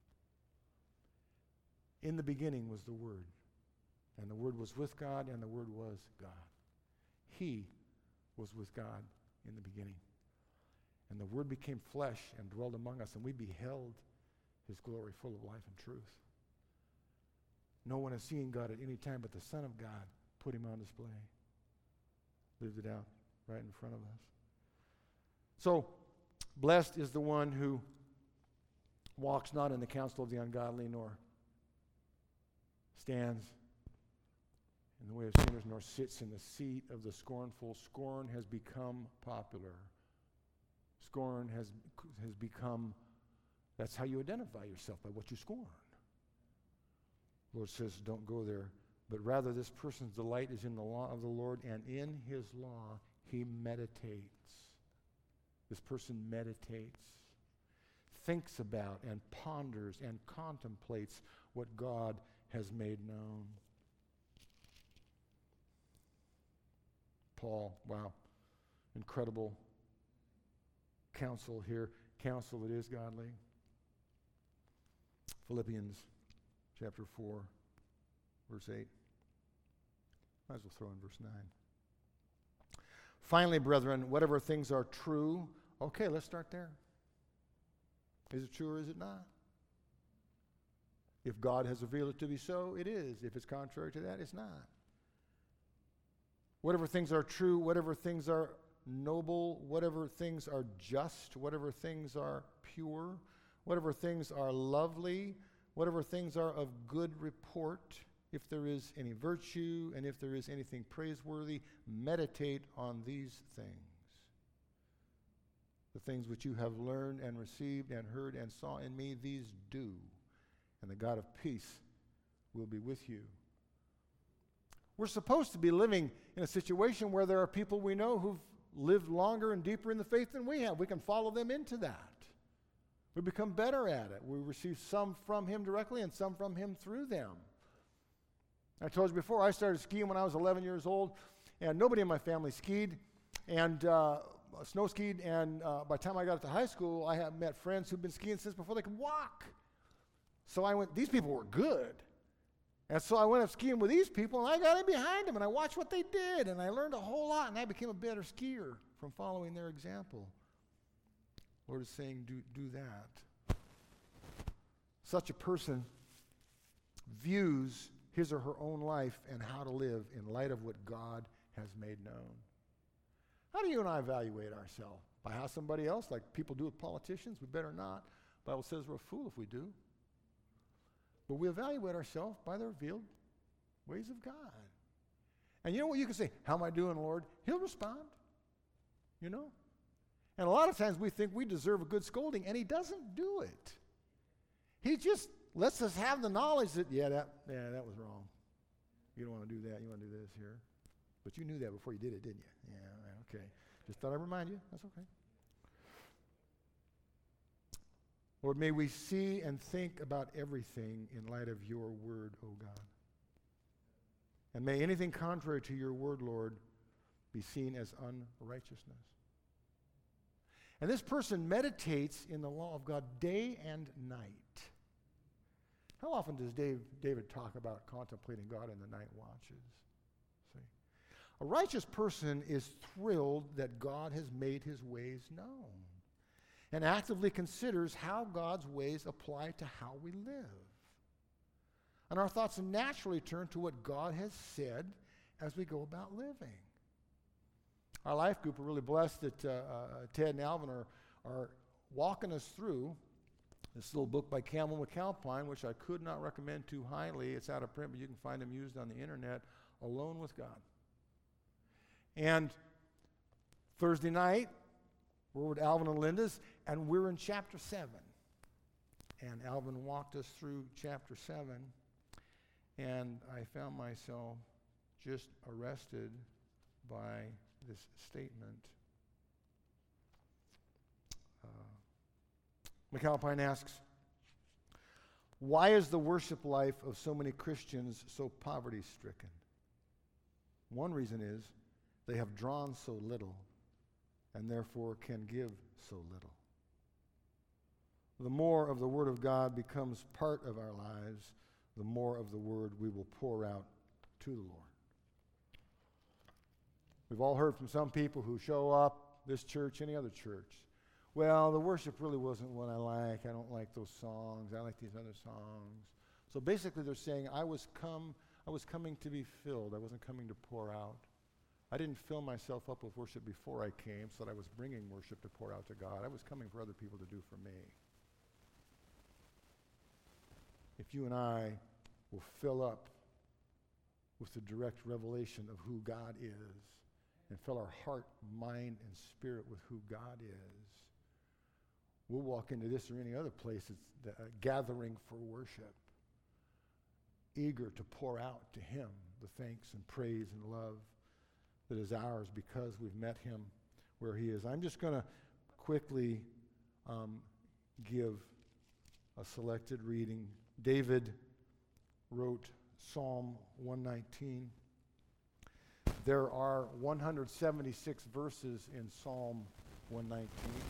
In the beginning was the Word, and the Word was with God, and the Word was God. He was with God in the beginning. And the Word became flesh and dwelled among us, and we beheld his glory full of life and truth. No one has seen God at any time, but the Son of God put him on display. Lived it out right in front of us. So, blessed is the one who walks not in the counsel of the ungodly, nor stands in the way of sinners, nor sits in the seat of the scornful. Scorn has become popular. Scorn has, has become, that's how you identify yourself, by what you scorn. The Lord says, don't go there. But rather, this person's delight is in the law of the Lord, and in his law he meditates. This person meditates, thinks about and ponders and contemplates what God has made known. Paul, wow, incredible counsel here, counsel that is godly. Philippians chapter four, verse eight. Might as well throw in verse nine. Finally, brethren, whatever things are true, okay, let's start there. Is it true or is it not? If God has revealed it to be so, it is. If it's contrary to that, it's not. Whatever things are true, whatever things are noble, whatever things are just, whatever things are pure, whatever things are lovely, whatever things are of good report, if there is any virtue and if there is anything praiseworthy, meditate on these things. The things which you have learned and received and heard and saw in me, these do, and the God of peace will be with you. We're supposed to be living in a situation where there are people we know who've lived longer and deeper in the faith than we have. We can follow them into that. We become better at it. We receive some from him directly and some from him through them. I told you before, I started skiing when I was eleven years old, and nobody in my family skied, and uh, snow skied, and uh, by the time I got to high school, I had met friends who'd been skiing since before they could walk. So I went, these people were good. And so I went up skiing with these people, and I got in behind them, and I watched what they did, and I learned a whole lot, and I became a better skier from following their example. Lord is saying, do, do that. such a person views his or her own life and how to live in light of what God has made known. How do you and I evaluate ourselves? By how somebody else, like people do with politicians? We better not. The Bible says we're a fool if we do. But we evaluate ourselves by the revealed ways of God. And you know what you can say? How am I doing, Lord? He'll respond. You know? And a lot of times we think we deserve a good scolding, and he doesn't do it. He just lets us have the knowledge that, yeah, that, yeah, that was wrong. You don't want to do that. You want to do this here. But you knew that before you did it, didn't you? Yeah, okay. Just thought I'd remind you. That's okay. Lord, may we see and think about everything in light of your word, O God. And may anything contrary to your word, Lord, be seen as unrighteousness. And this person meditates in the law of God day and night. How often does Dave, David talk about contemplating God in the night watches? See? A righteous person is thrilled that God has made his ways known and actively considers how God's ways apply to how we live. And our thoughts naturally turn to what God has said as we go about living. Our life group are really blessed that uh, uh, Ted and Alvin are, are walking us through this little book by Campbell McAlpine, which I could not recommend too highly. It's out of print, but you can find them used on the internet, Alone with God. And Thursday night, we're with Alvin and Linda's, and we're in chapter seven. And Alvin walked us through chapter seven, and I found myself just arrested by this statement. Uh, McAlpine asks, why is the worship life of so many Christians so poverty-stricken? One reason is they have drawn so little and therefore can give so little. The more of the Word of God becomes part of our lives, the more of the Word we will pour out to the Lord. We've all heard from some people who show up, this church, any other church. Well, the worship really wasn't what I like. I don't like those songs. I like these other songs. So basically they're saying, I was come, I was coming to be filled. I wasn't coming to pour out. I didn't fill myself up with worship before I came so that I was bringing worship to pour out to God. I was coming for other people to do for me. If you and I will fill up with the direct revelation of who God is and fill our heart, mind, and spirit with who God is, we'll walk into this or any other place that's uh, gathering for worship, eager to pour out to him the thanks and praise and love that is ours because we've met him where he is. I'm just going to quickly um, give a selected reading. David wrote Psalm one nineteen. There are one hundred seventy-six verses in Psalm one nineteen.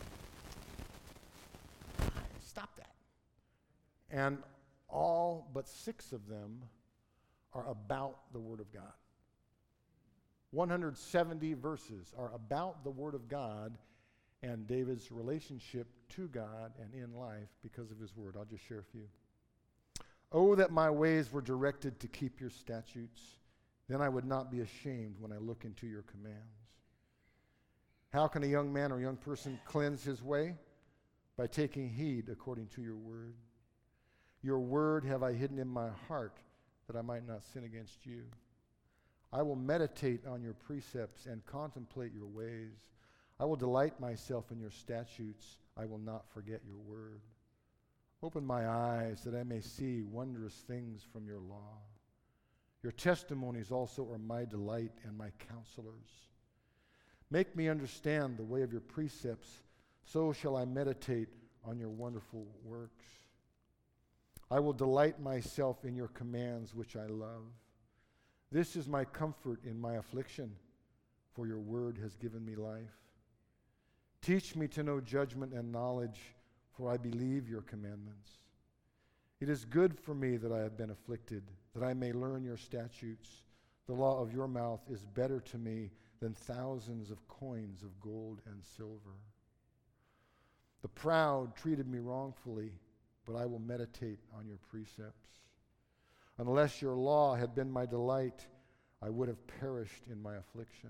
Stop that. And all but six of them are about the Word of God. one hundred seventy verses are about the Word of God and David's relationship to God and in life because of his Word. I'll just share a few. Oh, that my ways were directed to keep your statutes. Then I would not be ashamed when I look into your commands. How can a young man or young person cleanse his way? By taking heed according to your word. Your word have I hidden in my heart that I might not sin against you. I will meditate on your precepts and contemplate your ways. I will delight myself in your statutes. I will not forget your word. Open my eyes that I may see wondrous things from your law. Your testimonies also are my delight and my counselors. Make me understand the way of your precepts, so shall I meditate on your wonderful works. I will delight myself in your commands, which I love. This is my comfort in my affliction, for your word has given me life. Teach me to know judgment and knowledge, for I believe your commandments. It is good for me that I have been afflicted, that I may learn your statutes. The law of your mouth is better to me than thousands of coins of gold and silver. The proud treated me wrongfully, but I will meditate on your precepts. Unless your law had been my delight, I would have perished in my affliction.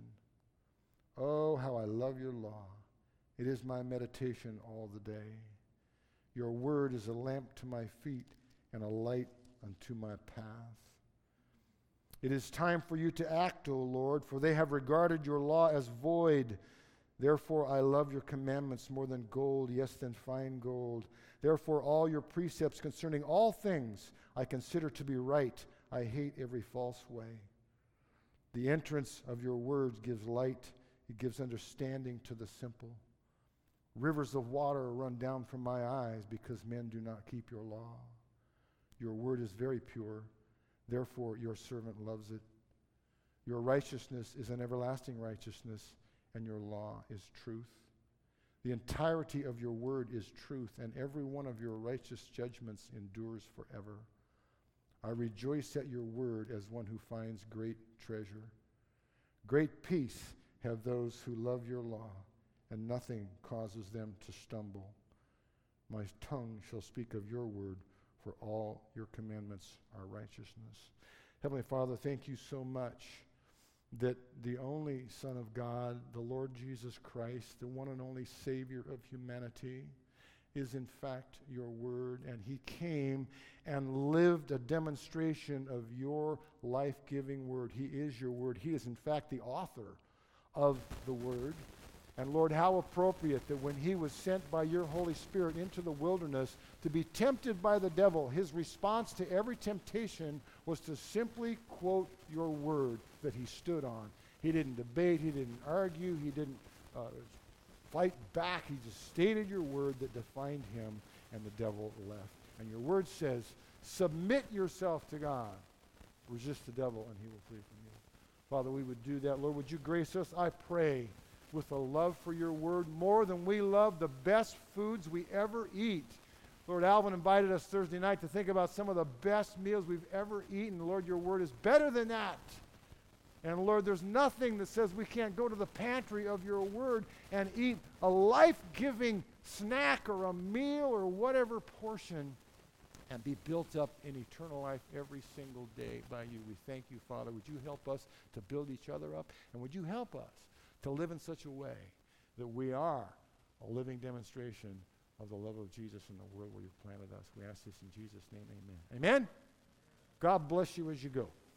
Oh, how I love your law. It is my meditation all the day. Your word is a lamp to my feet and a light unto my path. It is time for you to act, O Lord, for they have regarded your law as void. Therefore I love your commandments more than gold, yes, than fine gold. Therefore all your precepts concerning all things I consider to be right. I hate every false way. The entrance of your words gives light. It gives understanding to the simple. Rivers of water run down from my eyes because men do not keep your law. Your word is very pure. Therefore your servant loves it. Your righteousness is an everlasting righteousness, and your law is truth. The entirety of your word is truth, and every one of your righteous judgments endures forever. I rejoice at your word as one who finds great treasure. Great peace have those who love your law, and nothing causes them to stumble. My tongue shall speak of your word, for all your commandments are righteousness. Heavenly Father, thank you so much that the only Son of God, the Lord Jesus Christ, the one and only Savior of humanity, is in fact your word, and he came and lived a demonstration of your life-giving word. He is your word. He is in fact the author of the word. And Lord, how appropriate that when he was sent by your Holy Spirit into the wilderness to be tempted by the devil, his response to every temptation was to simply quote your word that he stood on. He didn't debate, he didn't argue, he didn't uh, fight back. He just stated your word that defined him, and the devil left. And your word says, submit yourself to God. Resist the devil, and he will flee from you. Father, we would do that. Lord, would you grace us, I pray, with a love for your word more than we love the best foods we ever eat. Lord, Alvin invited us Thursday night to think about some of the best meals we've ever eaten. Lord, your word is better than that. And Lord, there's nothing that says we can't go to the pantry of your word and eat a life-giving snack or a meal or whatever portion and be built up in eternal life every single day by you. We thank you, Father. Would you help us to build each other up? And would you help us to live in such a way that we are a living demonstration of the love of Jesus in the world where you've planted us? We ask this in Jesus' name, amen. Amen? God bless you as you go.